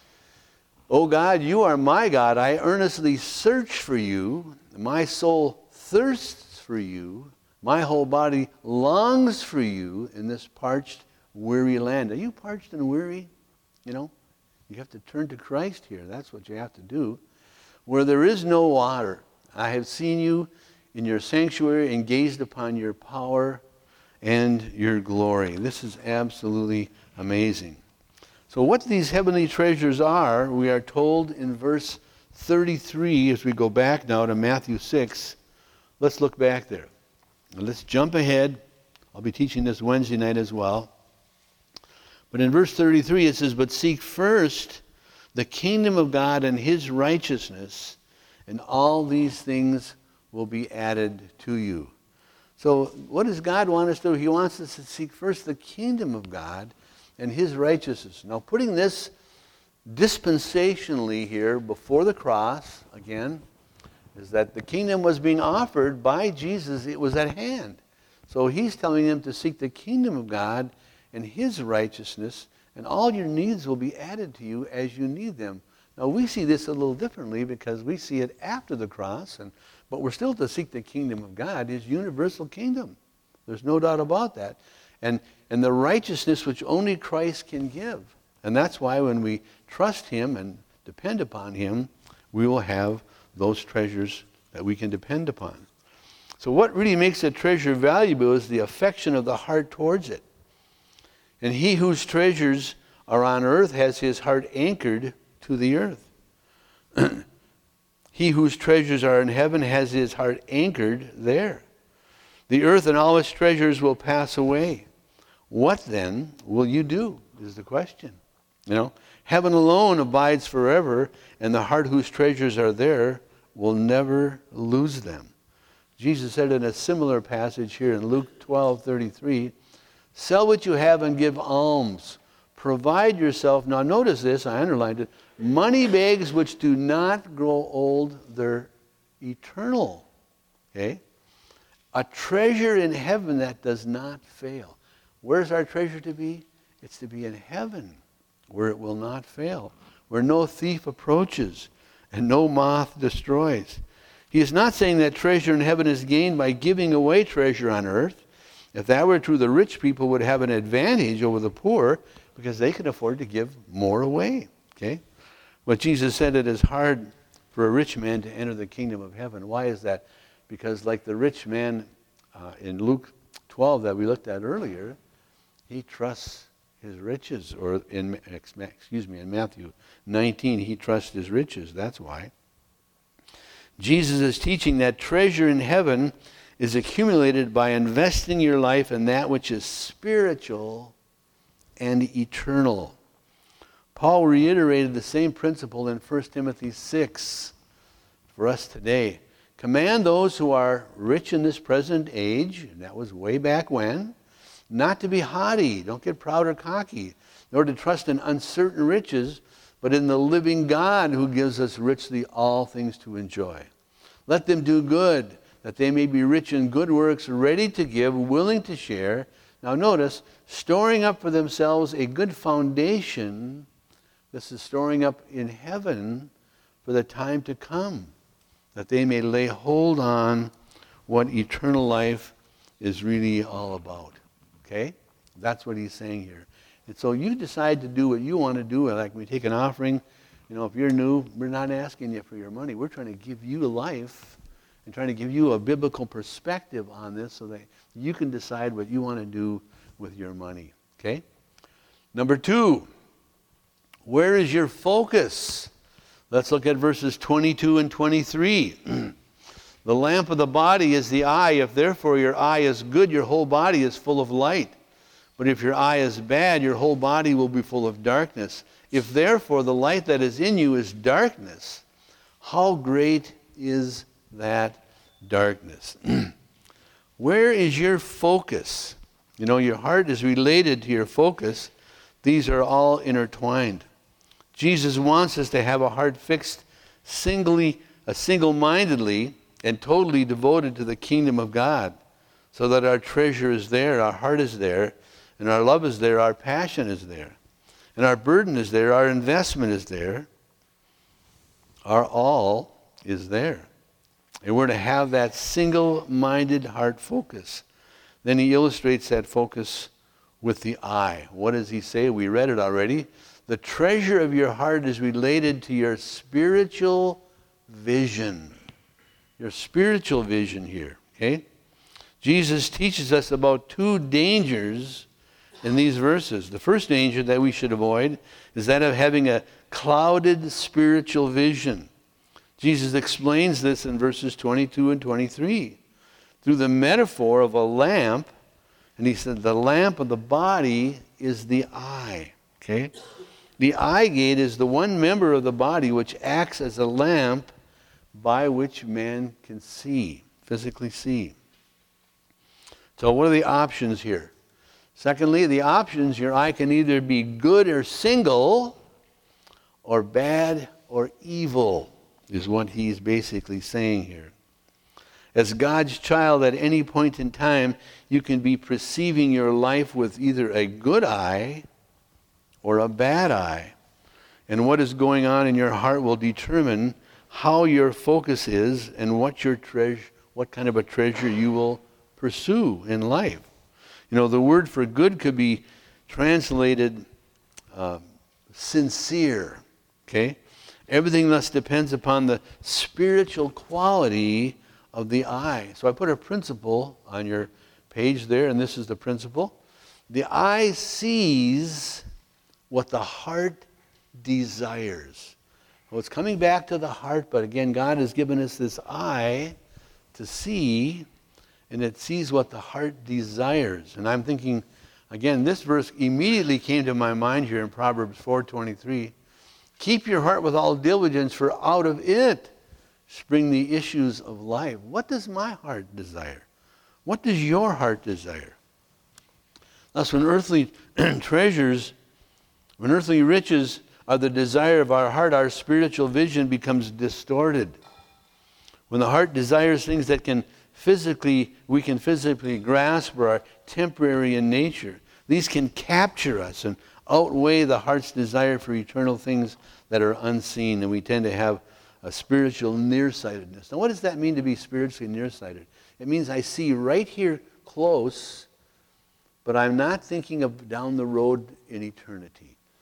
Speaker 1: "O God, you are my God. I earnestly search for you. My soul thirsts for you. My whole body longs for you in this parched, weary land." Are you parched and weary? You know, you have to turn to Christ here. That's what you have to do. "Where there is no water, I have seen you in your sanctuary and gazed upon your power and your glory." This is absolutely amazing. So what these heavenly treasures are, we are told in verse thirty-three, as we go back now to Matthew six. Let's look back there. Let's jump ahead. I'll be teaching this Wednesday night as well. But in verse thirty-three it says, "But seek first the kingdom of God and his righteousness, and all these things will be added to you." So what does God want us to do? He wants us to seek first the kingdom of God and his righteousness. Now putting this dispensationally here before the cross, again, is that the kingdom was being offered by Jesus. It was at hand. So he's telling them to seek the kingdom of God and his righteousness, and all your needs will be added to you as you need them. Now we see this a little differently because we see it after the cross, and but we're still to seek the kingdom of God, his universal kingdom. There's no doubt about that. And, and the righteousness which only Christ can give. And that's why when we trust him and depend upon him, we will have those treasures that we can depend upon. So what really makes a treasure valuable is the affection of the heart towards it. And he whose treasures are on earth has his heart anchored to the earth. He whose treasures are in heaven has his heart anchored there. The earth and all its treasures will pass away. What then will you do, is the question. You know, heaven alone abides forever, and the heart whose treasures are there will never lose them. Jesus said in a similar passage here in Luke twelve thirty-three, "Sell what you have and give alms. Provide yourself," now notice this, I underlined it, "money bags which do not grow old, they're eternal." Okay? A treasure in heaven that does not fail. Where's our treasure to be? It's to be in heaven, where it will not fail, where no thief approaches and no moth destroys. He is not saying that treasure in heaven is gained by giving away treasure on earth. If that were true, the rich people would have an advantage over the poor because they can afford to give more away. Okay? But Jesus said it is hard for a rich man to enter the kingdom of heaven. Why is that? Because like the rich man uh, in Luke twelve that we looked at earlier, he trusts his riches. Or in, excuse me, in Matthew nineteen, he trusts his riches. That's why. Jesus is teaching that treasure in heaven is accumulated by investing your life in that which is spiritual and eternal. Paul reiterated the same principle in First Timothy six for us today. Command those who are rich in this present age, and that was way back when, not to be haughty, don't get proud or cocky, nor to trust in uncertain riches, but in the living God who gives us richly all things to enjoy. Let them do good, that they may be rich in good works, ready to give, willing to share. Now notice, storing up for themselves a good foundation. This is storing up in heaven for the time to come, that they may lay hold on what eternal life is really all about. Okay? That's what he's saying here. And so you decide to do what you want to do. Like we take an offering. You know, if you're new, we're not asking you for your money. We're trying to give you life and trying to give you a biblical perspective on this so that you can decide what you want to do with your money. Okay? Number two, where is your focus? Let's look at verses twenty-two and twenty-three. The lamp of the body is the eye. If therefore your eye is good, your whole body is full of light. But if your eye is bad, your whole body will be full of darkness. If therefore the light that is in you is darkness, how great is that darkness? Where is your focus? You know, your heart is related to your focus. These are all intertwined. Jesus wants us to have a heart fixed singly, uh, single-mindedly and totally devoted to the kingdom of God, so that our treasure is there, our heart is there, and our love is there, our passion is there, and our burden is there, our investment is there, our all is there. And we're to have that single-minded heart focus. Then he illustrates that focus with the eye. What does he say? We read it already. The treasure of your heart is related to your spiritual vision. Your spiritual vision here, okay? Jesus teaches us about two dangers in these verses. The first danger that we should avoid is that of having a clouded spiritual vision. Jesus explains this in verses twenty-two and twenty-three through the metaphor of a lamp, and he said the lamp of the body is the eye, okay? The eye gate is the one member of the body which acts as a lamp by which man can see, physically see. So what are the options here? Secondly, the options, your eye can either be good or single, or bad or evil, is what he's basically saying here. As God's child, at any point in time, you can be perceiving your life with either a good eye or a bad eye. And what is going on in your heart will determine how your focus is and what your treasure, what kind of a treasure you will pursue in life. You know, the word for good could be translated uh, sincere, okay? Everything thus depends upon the spiritual quality of the eye. So I put a principle on your page there, and this is the principle. The eye sees what the heart desires. Well, it's coming back to the heart, but again, God has given us this eye to see, and it sees what the heart desires. And I'm thinking, again, this verse immediately came to my mind here in Proverbs four twenty-three. Keep your heart with all diligence, for out of it spring the issues of life. What does my heart desire? What does your heart desire? Thus, when earthly treasures, when earthly riches are the desire of our heart, our spiritual vision becomes distorted. When the heart desires things that can physically, we can physically grasp or are temporary in nature, these can capture us and outweigh the heart's desire for eternal things that are unseen, and we tend to have a spiritual nearsightedness. Now, what does that mean to be spiritually nearsighted? It means I see right here close, but I'm not thinking of down the road in eternity.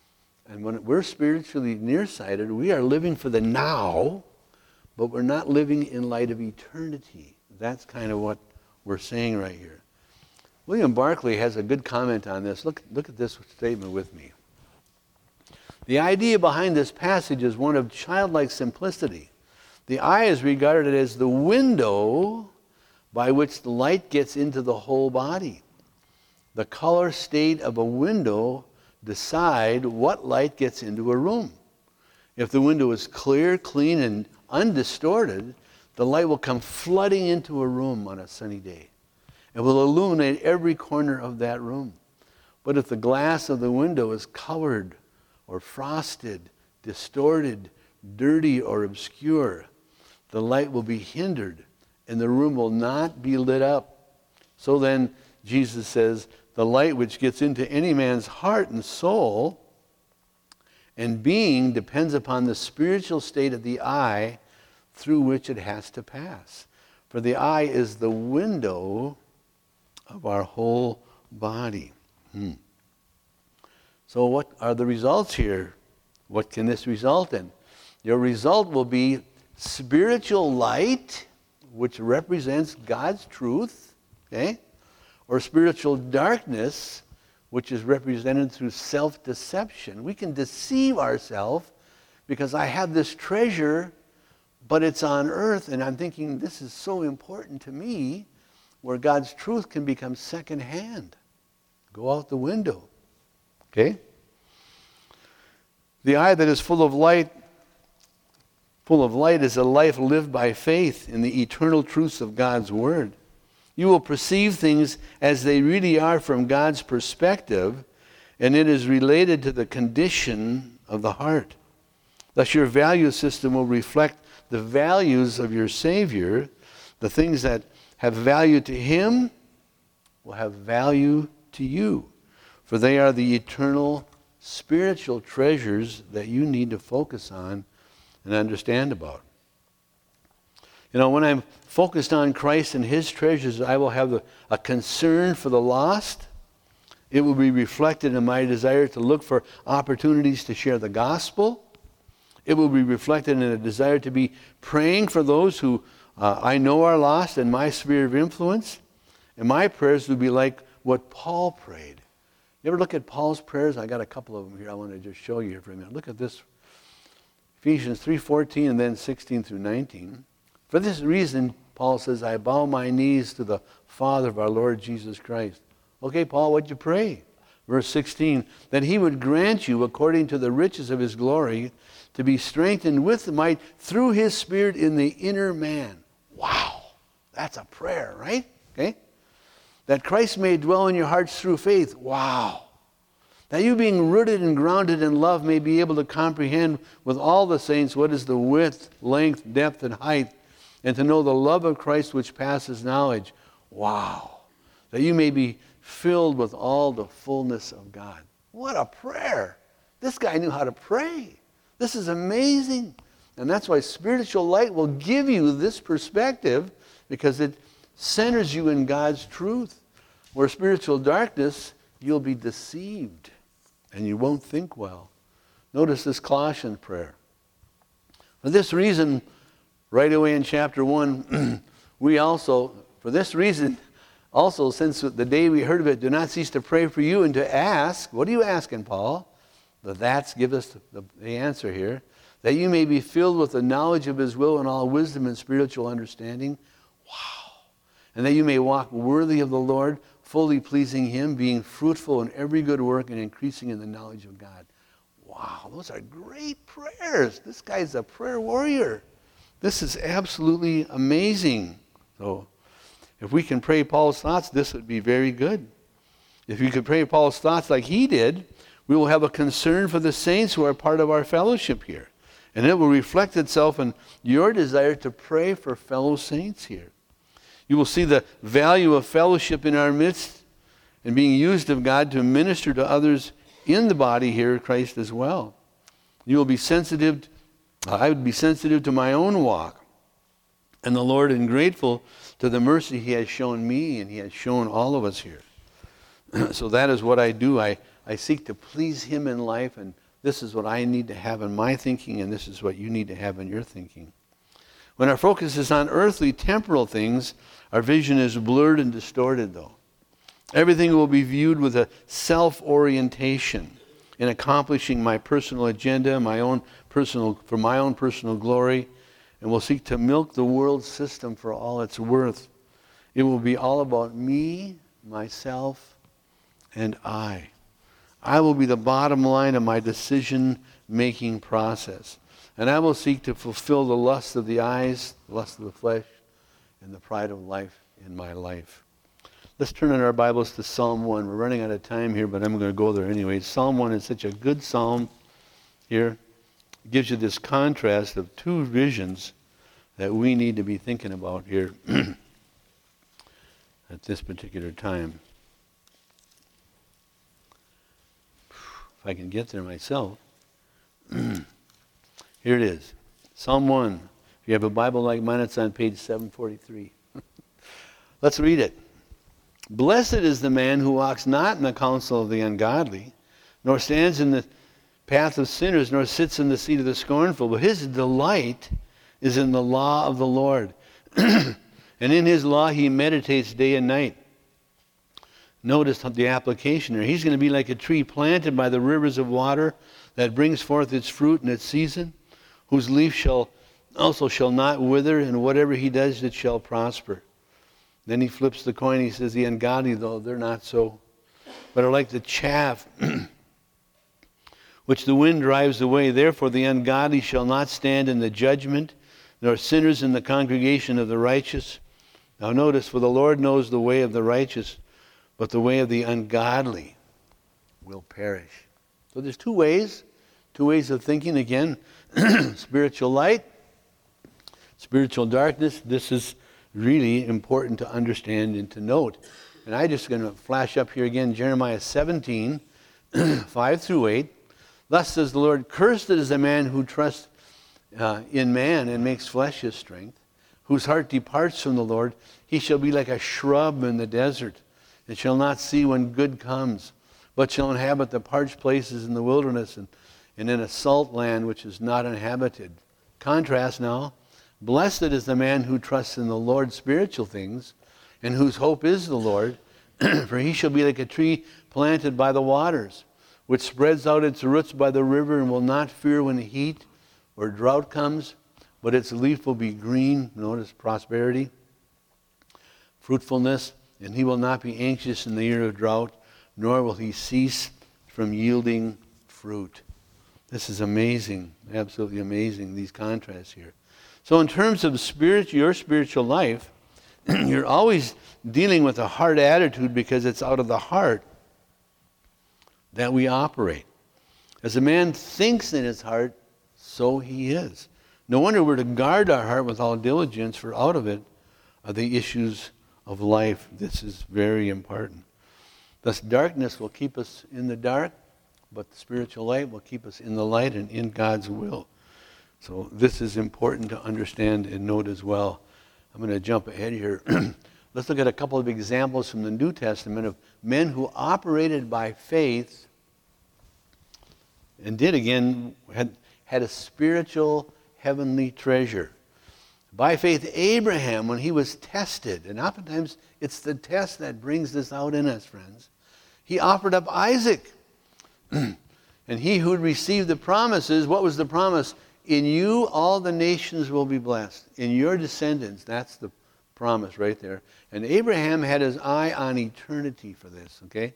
Speaker 1: And when we're spiritually nearsighted, we are living for the now, but we're not living in light of eternity. That's kind of what we're saying right here. William Barclay has a good comment on this. Look, look at this statement with me. The idea behind this passage is one of childlike simplicity. The eye is regarded as the window by which the light gets into the whole body. The color state of a window decide what light gets into a room. If the window is clear, clean, and undistorted, the light will come flooding into a room on a sunny day. It will illuminate every corner of that room. But if the glass of the window is colored or frosted, distorted, dirty, or obscure, the light will be hindered and the room will not be lit up. So then, Jesus says, the light which gets into any man's heart and soul and being depends upon the spiritual state of the eye through which it has to pass. For the eye is the window of our whole body. Hmm. So what are the results here? What can this result in? Your result will be spiritual light, which represents God's truth, okay? Or spiritual darkness, which is represented through self-deception. We can deceive ourselves because I have this treasure, but it's on earth, and I'm thinking this is so important to me, where God's truth can become secondhand. Go out the window. Okay? The eye that is full of light, full of light is a life lived by faith in the eternal truths of God's Word. You will perceive things as they really are from God's perspective, and it is related to the condition of the heart. Thus, your value system will reflect the values of your Savior. The things that have value to Him will have value to you, for they are the eternal spiritual treasures that you need to focus on and understand about. You know, when I'm focused on Christ and His treasures, I will have a concern for the lost. It will be reflected in my desire to look for opportunities to share the gospel. It will be reflected in a desire to be praying for those who uh, I know are lost in my sphere of influence. And my prayers will be like what Paul prayed. You ever look at Paul's prayers? I got a couple of them here I want to just show you here for a minute. Look at this. Ephesians three fourteen and then sixteen through nineteen. For this reason, Paul says, I bow my knees to the Father of our Lord Jesus Christ. Okay, Paul, what'd you pray? Verse sixteen, that He would grant you, according to the riches of His glory, to be strengthened with might through His Spirit in the inner man. Wow, that's a prayer, right? Okay? That Christ may dwell in your hearts through faith. Wow. That you being rooted and grounded in love may be able to comprehend with all the saints what is the width, length, depth, and height, and to know the love of Christ which passes knowledge. Wow. That you may be filled with all the fullness of God. What a prayer. This guy knew how to pray. This is amazing. And that's why spiritual light will give you this perspective, because it centers you in God's truth. Where spiritual darkness, you'll be deceived and you won't think well. Notice this Colossian prayer. For this reason, right away in chapter one, we also, for this reason, also since the day we heard of it, do not cease to pray for you and to ask. What are you asking, Paul? The that's give us the, the answer here. That you may be filled with the knowledge of His will and all wisdom and spiritual understanding. Wow. And that you may walk worthy of the Lord, fully pleasing Him, being fruitful in every good work and increasing in the knowledge of God. Wow, those are great prayers. This guy's a prayer warrior. This is absolutely amazing. So, if we can pray Paul's thoughts, this would be very good. If you could pray Paul's thoughts like he did, we will have a concern for the saints who are part of our fellowship here. And it will reflect itself in your desire to pray for fellow saints here. You will see the value of fellowship in our midst and being used of God to minister to others in the body here, Christ as well. You will be sensitive, I would be sensitive to my own walk and the Lord, and grateful to the mercy He has shown me and He has shown all of us here. So that is what I do. I, I seek to please Him in life, and this is what I need to have in my thinking, and this is what you need to have in your thinking. When our focus is on earthly, temporal things, our vision is blurred and distorted, though. Everything will be viewed with a self-orientation in accomplishing my personal agenda, my own personal, for my own personal glory, and will seek to milk the world system for all it's worth. It will be all about me, myself, and I. I will be the bottom line of my decision-making process. And I will seek to fulfill the lust of the eyes, the lust of the flesh, and the pride of life in my life. Let's turn in our Bibles to Psalm one. We're running out of time here, but I'm going to go there anyway. Psalm one is such a good psalm here. It gives you this contrast of two visions that we need to be thinking about here at this particular time. If I can get there myself. Here it is. Psalm one. If you have a Bible like mine, it's on page seven forty-three. Let's read it. Blessed is the man who walks not in the counsel of the ungodly, nor stands in the path of sinners, nor sits in the seat of the scornful, but his delight is in the law of the Lord. And in his law he meditates day and night. Notice the application here. He's going to be like a tree planted by the rivers of water that brings forth its fruit in its season, whose leaf shall also shall not wither, and whatever he does it shall prosper. Then he flips the coin. He says, the ungodly, though, they're not so, but are like the chaff which the wind drives away. Therefore the ungodly shall not stand in the judgment, nor sinners in the congregation of the righteous. Now notice, for the Lord knows the way of the righteous, but the way of the ungodly will perish. So there's two ways, two ways of thinking again. Spiritual light, spiritual darkness. This is really important to understand and to note. And I'm just going to flash up here again, Jeremiah seventeen, five through eight. Thus says the Lord, cursed is the man who trusts uh, in man and makes flesh his strength, whose heart departs from the Lord. He shall be like a shrub in the desert, and shall not see when good comes, but shall inhabit the parched places in the wilderness, and, and in a salt land which is not inhabited. Contrast now. Blessed is the man who trusts in the Lord spiritual things, and whose hope is the Lord, for he shall be like a tree planted by the waters, which spreads out its roots by the river, and will not fear when heat or drought comes, but its leaf will be green. Notice prosperity, fruitfulness, and he will not be anxious in the year of drought, nor will he cease from yielding fruit. This is amazing, absolutely amazing, these contrasts here. So in terms of spirit, your spiritual life, you're always dealing with a heart attitude, because it's out of the heart that we operate. As a man thinks in his heart, so he is. No wonder we're to guard our heart with all diligence, for out of it are the issues of life. This is very important. Thus darkness will keep us in the dark, but the spiritual light will keep us in the light and in God's will. So this is important to understand and note as well. I'm going to jump ahead here. Let's look at a couple of examples from the New Testament of men who operated by faith and did again, had, had a spiritual heavenly treasure. By faith, Abraham, when he was tested, and oftentimes it's the test that brings this out in us, friends. He offered up Isaac. And he who had received the promises, what was the promise? In you all the nations will be blessed. In your descendants, that's the promise right there. And Abraham had his eye on eternity for this, okay?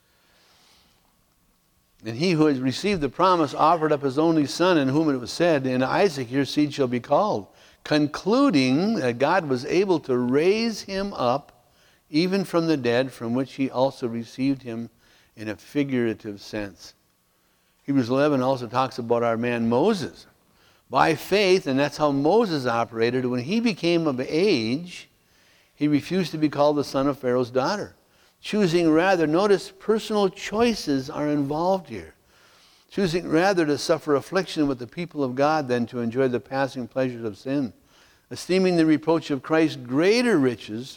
Speaker 1: And he who has received the promise offered up his only son, in whom it was said, in Isaac your seed shall be called, concluding that God was able to raise him up even from the dead, from which he also received him in a figurative sense. Hebrews eleven also talks about our man Moses. By faith, and that's how Moses operated, when he became of age, he refused to be called the son of Pharaoh's daughter, choosing rather, notice personal choices are involved here, choosing rather to suffer affliction with the people of God than to enjoy the passing pleasures of sin, esteeming the reproach of Christ greater riches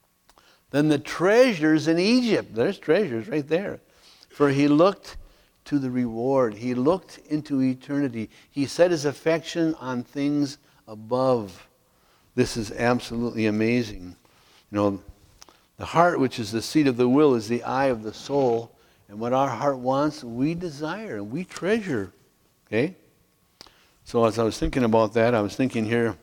Speaker 1: than the treasures in Egypt. There's treasures right there. For he looked to the reward. He looked into eternity. He set his affection on things above. This is absolutely amazing. You know, the heart, which is the seat of the will, is the eye of the soul. And what our heart wants, we desire and we treasure. Okay? So as I was thinking about that, I was thinking here,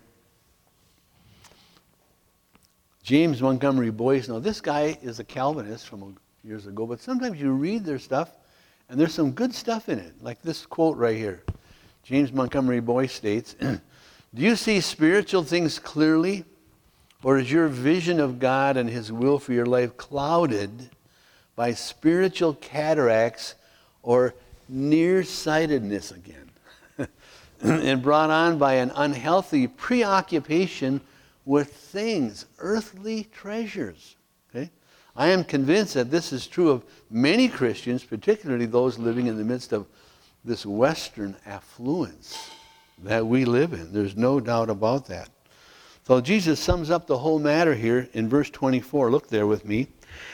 Speaker 1: James Montgomery Boyce. Now, this guy is a Calvinist from years ago, but sometimes you read their stuff, and there's some good stuff in it, like this quote right here. James Montgomery Boyce states, "Do you see spiritual things clearly, or is your vision of God and His will for your life clouded by spiritual cataracts or nearsightedness again, and brought on by an unhealthy preoccupation with things, earthly treasures?" Okay? I am convinced that this is true of many Christians, particularly those living in the midst of this Western affluence that we live in. There's no doubt about that. So Jesus sums up the whole matter here in verse twenty-four. Look there with me.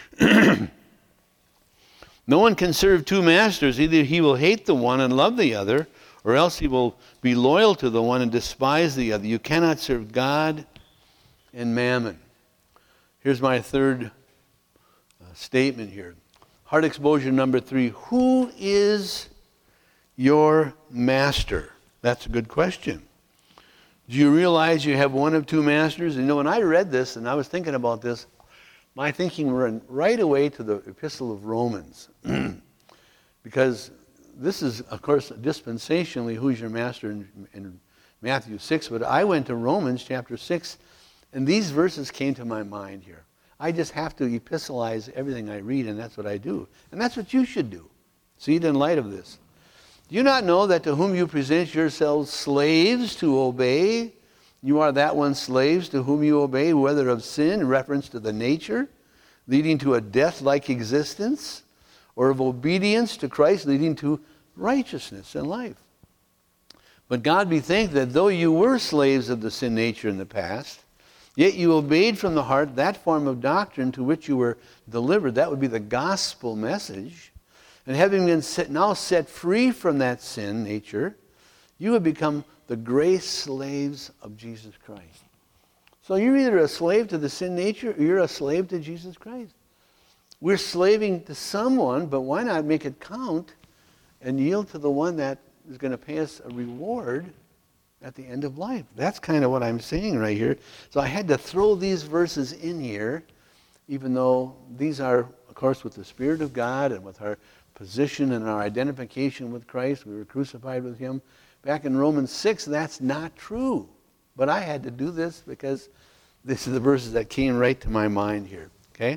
Speaker 1: "No one can serve two masters. Either he will hate the one and love the other, or else he will be loyal to the one and despise the other. You cannot serve God and mammon." Here's my third uh, statement here. Heart exposure number three. Who is your master? That's a good question. Do you realize you have one of two masters? And you know, when I read this and I was thinking about this, my thinking ran right away to the Epistle of Romans. Because this is, of course, dispensationally, who's your master in, in Matthew six. But I went to Romans chapter six, and these verses came to my mind here. I just have to epistolize everything I read, and that's what I do. And that's what you should do. See it in light of this. "Do you not know that to whom you present yourselves slaves to obey, you are that one slaves to whom you obey, whether of sin in reference to the nature, leading to a death-like existence, or of obedience to Christ, leading to righteousness and life? But God be thanked that though you were slaves of the sin nature in the past, yet you obeyed from the heart that form of doctrine to which you were delivered." That would be the gospel message. "And having been set, now set free from that sin nature, you have become the grace slaves of Jesus Christ." So you're either a slave to the sin nature or you're a slave to Jesus Christ. We're slaving to someone, but why not make it count and yield to the one that is going to pay us a reward at the end of life? That's kind of what I'm saying right here. So I had to throw these verses in here, even though these are, of course, with the Spirit of God and with our position and our identification with Christ. We were crucified with Him. Back in Romans six, that's not true. But I had to do this because this is the verses that came right to my mind here. Okay?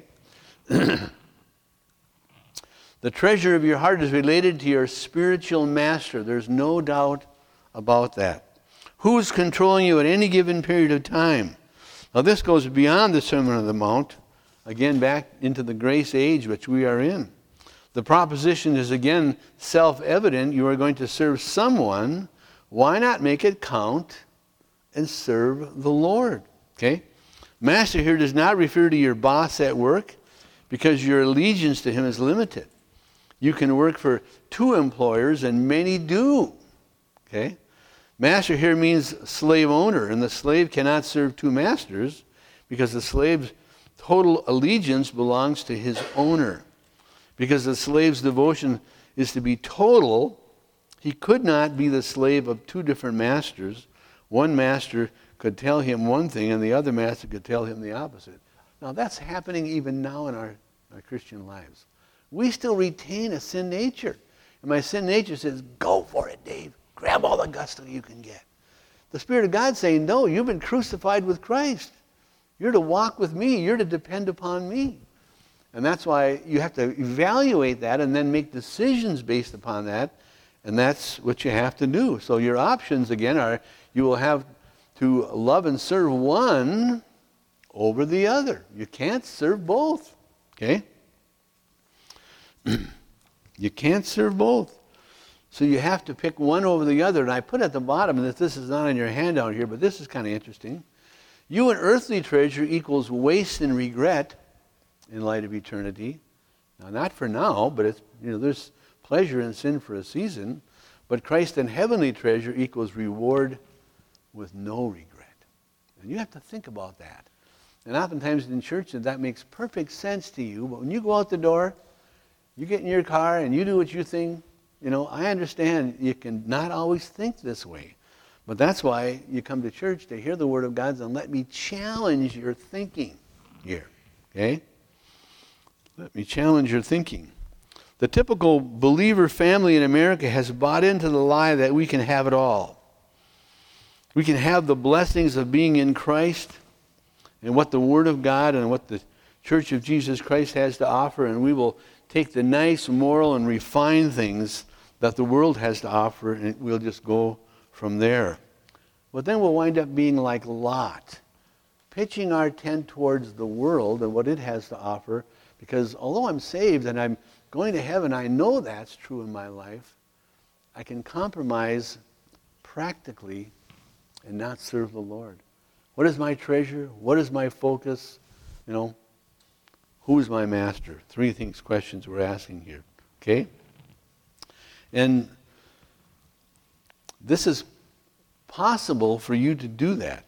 Speaker 1: The treasure of your heart is related to your spiritual master. There's no doubt about that. Who's controlling you at any given period of time? Now this goes beyond the Sermon on the Mount, again back into the grace age which we are in. The proposition is again self-evident. You are going to serve someone. Why not make it count and serve the Lord? Okay? Master here does not refer to your boss at work because your allegiance to him is limited. You can work for two employers, and many do. Okay? Master here means slave owner, and the slave cannot serve two masters because the slave's total allegiance belongs to his owner. Because the slave's devotion is to be total, he could not be the slave of two different masters. One master could tell him one thing, and the other master could tell him the opposite. Now that's happening even now in our, our Christian lives. We still retain a sin nature. And my sin nature says, go for it, Dave. Grab all the gusto you can get. The Spirit of God saying, no, you've been crucified with Christ. You're to walk with me. You're to depend upon me. And that's why you have to evaluate that and then make decisions based upon that. And that's what you have to do. So your options, again, are you will have to love and serve one over the other. You can't serve both. Okay? You can't serve both. So you have to pick one over the other. And I put at the bottom, and this is not on your handout here, but this is kind of interesting. You and earthly treasure equals waste and regret in light of eternity. Now, not for now, but it's, you know, there's pleasure in sin for a season, but Christ and heavenly treasure equals reward with no regret. And you have to think about that. And oftentimes in church that makes perfect sense to you, but when you go out the door, you get in your car and you do what you think, you know, I understand you can not always think this way. But that's why you come to church to hear the Word of God, and let me challenge your thinking here, okay? Let me challenge your thinking. The typical believer family in America has bought into the lie that we can have it all. We can have the blessings of being in Christ and what the Word of God and what the Church of Jesus Christ has to offer, and we will take the nice, moral, and refined things that the world has to offer, and we'll just go from there. But then we'll wind up being like Lot, pitching our tent towards the world and what it has to offer, because although I'm saved and I'm going to heaven, I know that's true in my life, I can compromise practically and not serve the Lord. What is my treasure? What is my focus? You know, who is my master? Three things, questions we're asking here, okay? And this is possible for you to do that.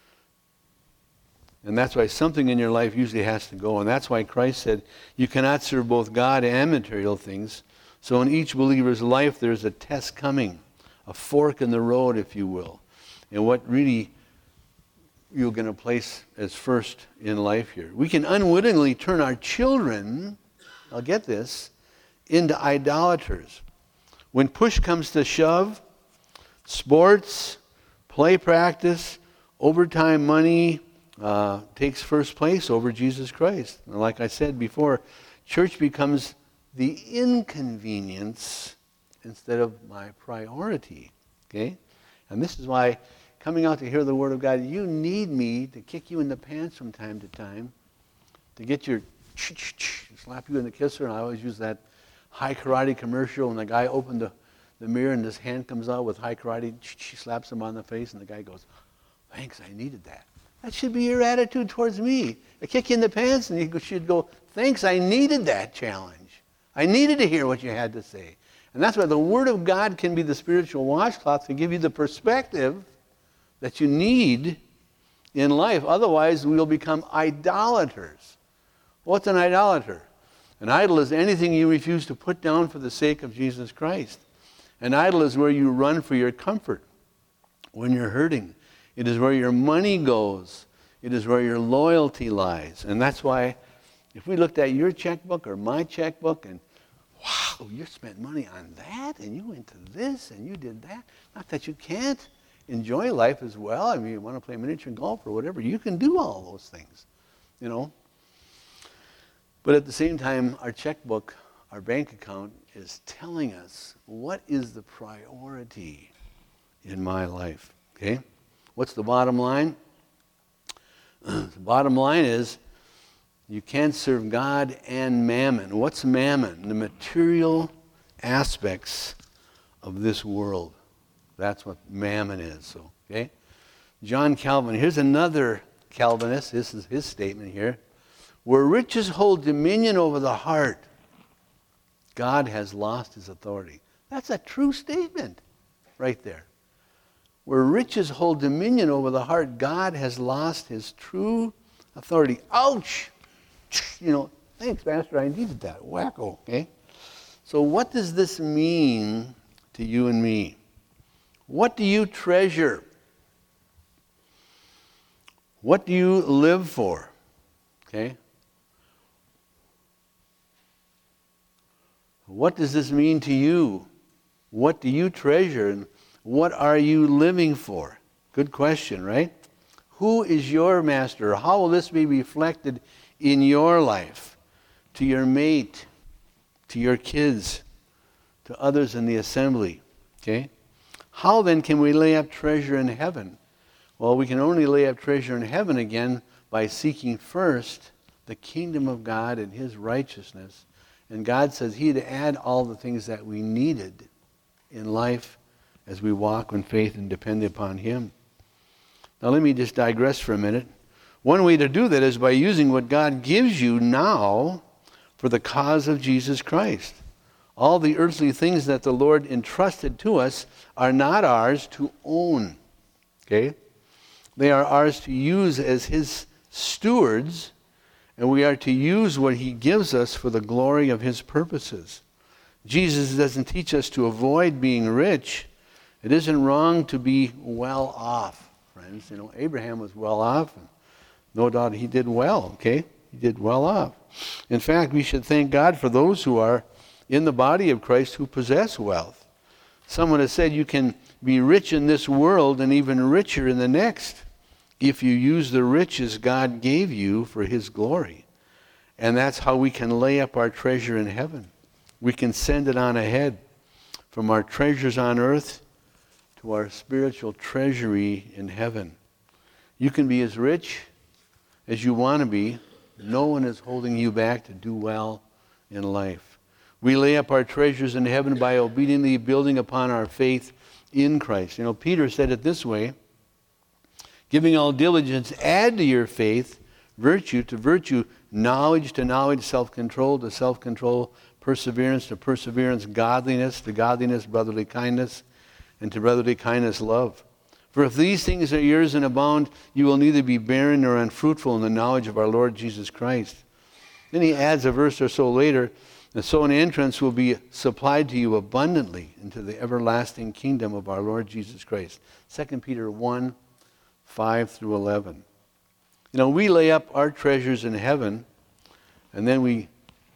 Speaker 1: And that's why something in your life usually has to go. And that's why Christ said, you cannot serve both God and material things. So in each believer's life, there's a test coming, a fork in the road, if you will. And what really you're going to place as first in life here. We can unwittingly turn our children, I'll get this, into idolaters. When push comes to shove, sports, play practice, overtime money uh, takes first place over Jesus Christ. And like I said before, church becomes the inconvenience instead of my priority. Okay? And this is why coming out to hear the Word of God, you need me to kick you in the pants from time to time, to get your slap you in the kisser. And I always use that High Karate commercial, and the guy opened the, the mirror and his hand comes out with High Karate. She slaps him on the face, and the guy goes, thanks, I needed that. That should be your attitude towards me. I kick you in the pants, and you should go, thanks, I needed that challenge. I needed to hear what you had to say. And that's why the Word of God can be the spiritual washcloth to give you the perspective that you need in life. Otherwise, we'll become idolaters. What's an idolater? An idol is anything you refuse to put down for the sake of Jesus Christ. An idol is where you run for your comfort when you're hurting. It is where your money goes. It is where your loyalty lies. And that's why if we looked at your checkbook or my checkbook and, wow, you spent money on that and you went to this and you did that. Not that you can't enjoy life as well. I mean, you want to play miniature golf or whatever. You can do all those things, you know. But at the same time, our checkbook, our bank account is telling us what is the priority in my life, okay? What's the bottom line? The bottom line is you can't serve God and mammon. What's mammon? The material aspects of this world. That's what mammon is, so, okay? John Calvin, here's another Calvinist. This is his statement here. Where riches hold dominion over the heart, God has lost his authority. That's a true statement right there. Where riches hold dominion over the heart, God has lost his true authority. Ouch! You know, thanks, Pastor, I needed that. Wacko, okay? So what does this mean to you and me? What do you treasure? What do you live for? Okay? What does this mean to you? What do you treasure and what are you living for? Good question, right? Who is your master? How will this be reflected in your life, to your mate, to your kids, to others in the assembly? Okay? How then can we lay up treasure in heaven? Well, we can only lay up treasure in heaven again by seeking first the kingdom of God and his righteousness. And God says he'd add all the things that we needed in life as we walk in faith and depend upon him. Now let me just digress for a minute. One way to do that is by using what God gives you now for the cause of Jesus Christ. All the earthly things that the Lord entrusted to us are not ours to own. Okay? They are ours to use as his stewards, and we are to use what he gives us for the glory of his purposes. Jesus doesn't teach us to avoid being rich. It isn't wrong to be well off, friends. You know, Abraham was well off, and no doubt he did well, okay? He did well off. In fact, we should thank God for those who are in the body of Christ who possess wealth. Someone has said you can be rich in this world and even richer in the next if you use the riches God gave you for his glory. And that's how we can lay up our treasure in heaven. We can send it on ahead from our treasures on earth to our spiritual treasury in heaven. You can be as rich as you want to be. No one is holding you back to do well in life. We lay up our treasures in heaven by obediently building upon our faith in Christ. You know, Peter said it this way, giving all diligence, add to your faith virtue, to virtue knowledge, to knowledge self-control, to self-control perseverance, to perseverance godliness, to godliness brotherly kindness, and to brotherly kindness love. For if these things are yours and abound, you will neither be barren nor unfruitful in the knowledge of our Lord Jesus Christ. Then he adds a verse or so later, and so an entrance will be supplied to you abundantly into the everlasting kingdom of our Lord Jesus Christ. Second Peter one, five through eleven. You know, we lay up our treasures in heaven, and then we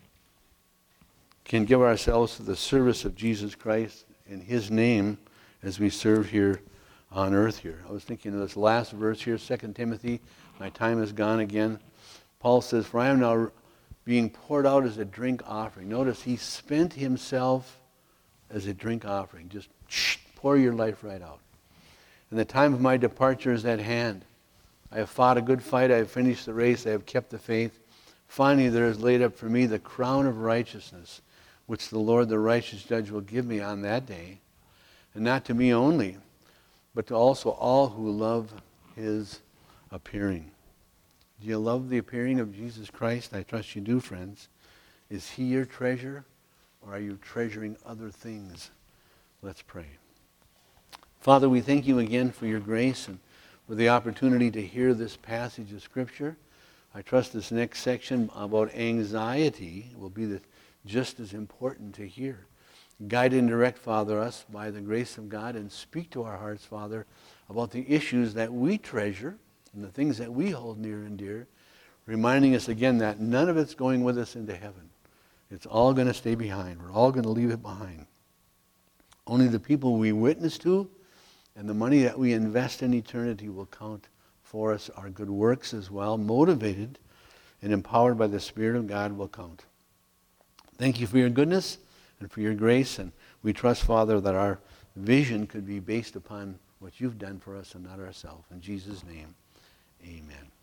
Speaker 1: can give ourselves to the service of Jesus Christ in his name as we serve here on earth here. I was thinking of this last verse here, Second Timothy. My time is gone again. Paul says, for I am now being poured out as a drink offering. Notice he spent himself as a drink offering. Just shh, pour your life right out. And the time of my departure is at hand. I have fought a good fight. I have finished the race. I have kept the faith. Finally, there is laid up for me the crown of righteousness, which the Lord, the righteous judge, will give me on that day. And not to me only, but to also all who love his appearing. Do you love the appearing of Jesus Christ? I trust you do, friends. Is he your treasure, or are you treasuring other things? Let's pray. Father, we thank you again for your grace and for the opportunity to hear this passage of Scripture. I trust this next section about anxiety will be the, just as important to hear. Guide and direct, Father, us by the grace of God, and speak to our hearts, Father, about the issues that we treasure and the things that we hold near and dear, reminding us again that none of it's going with us into heaven. It's all going to stay behind. We're all going to leave it behind. Only the people we witness to and the money that we invest in eternity will count for us. Our good works as well, motivated and empowered by the Spirit of God, will count. Thank you for your goodness and for your grace, and we trust, Father, that our vision could be based upon what you've done for us and not ourselves. In Jesus' name, amen.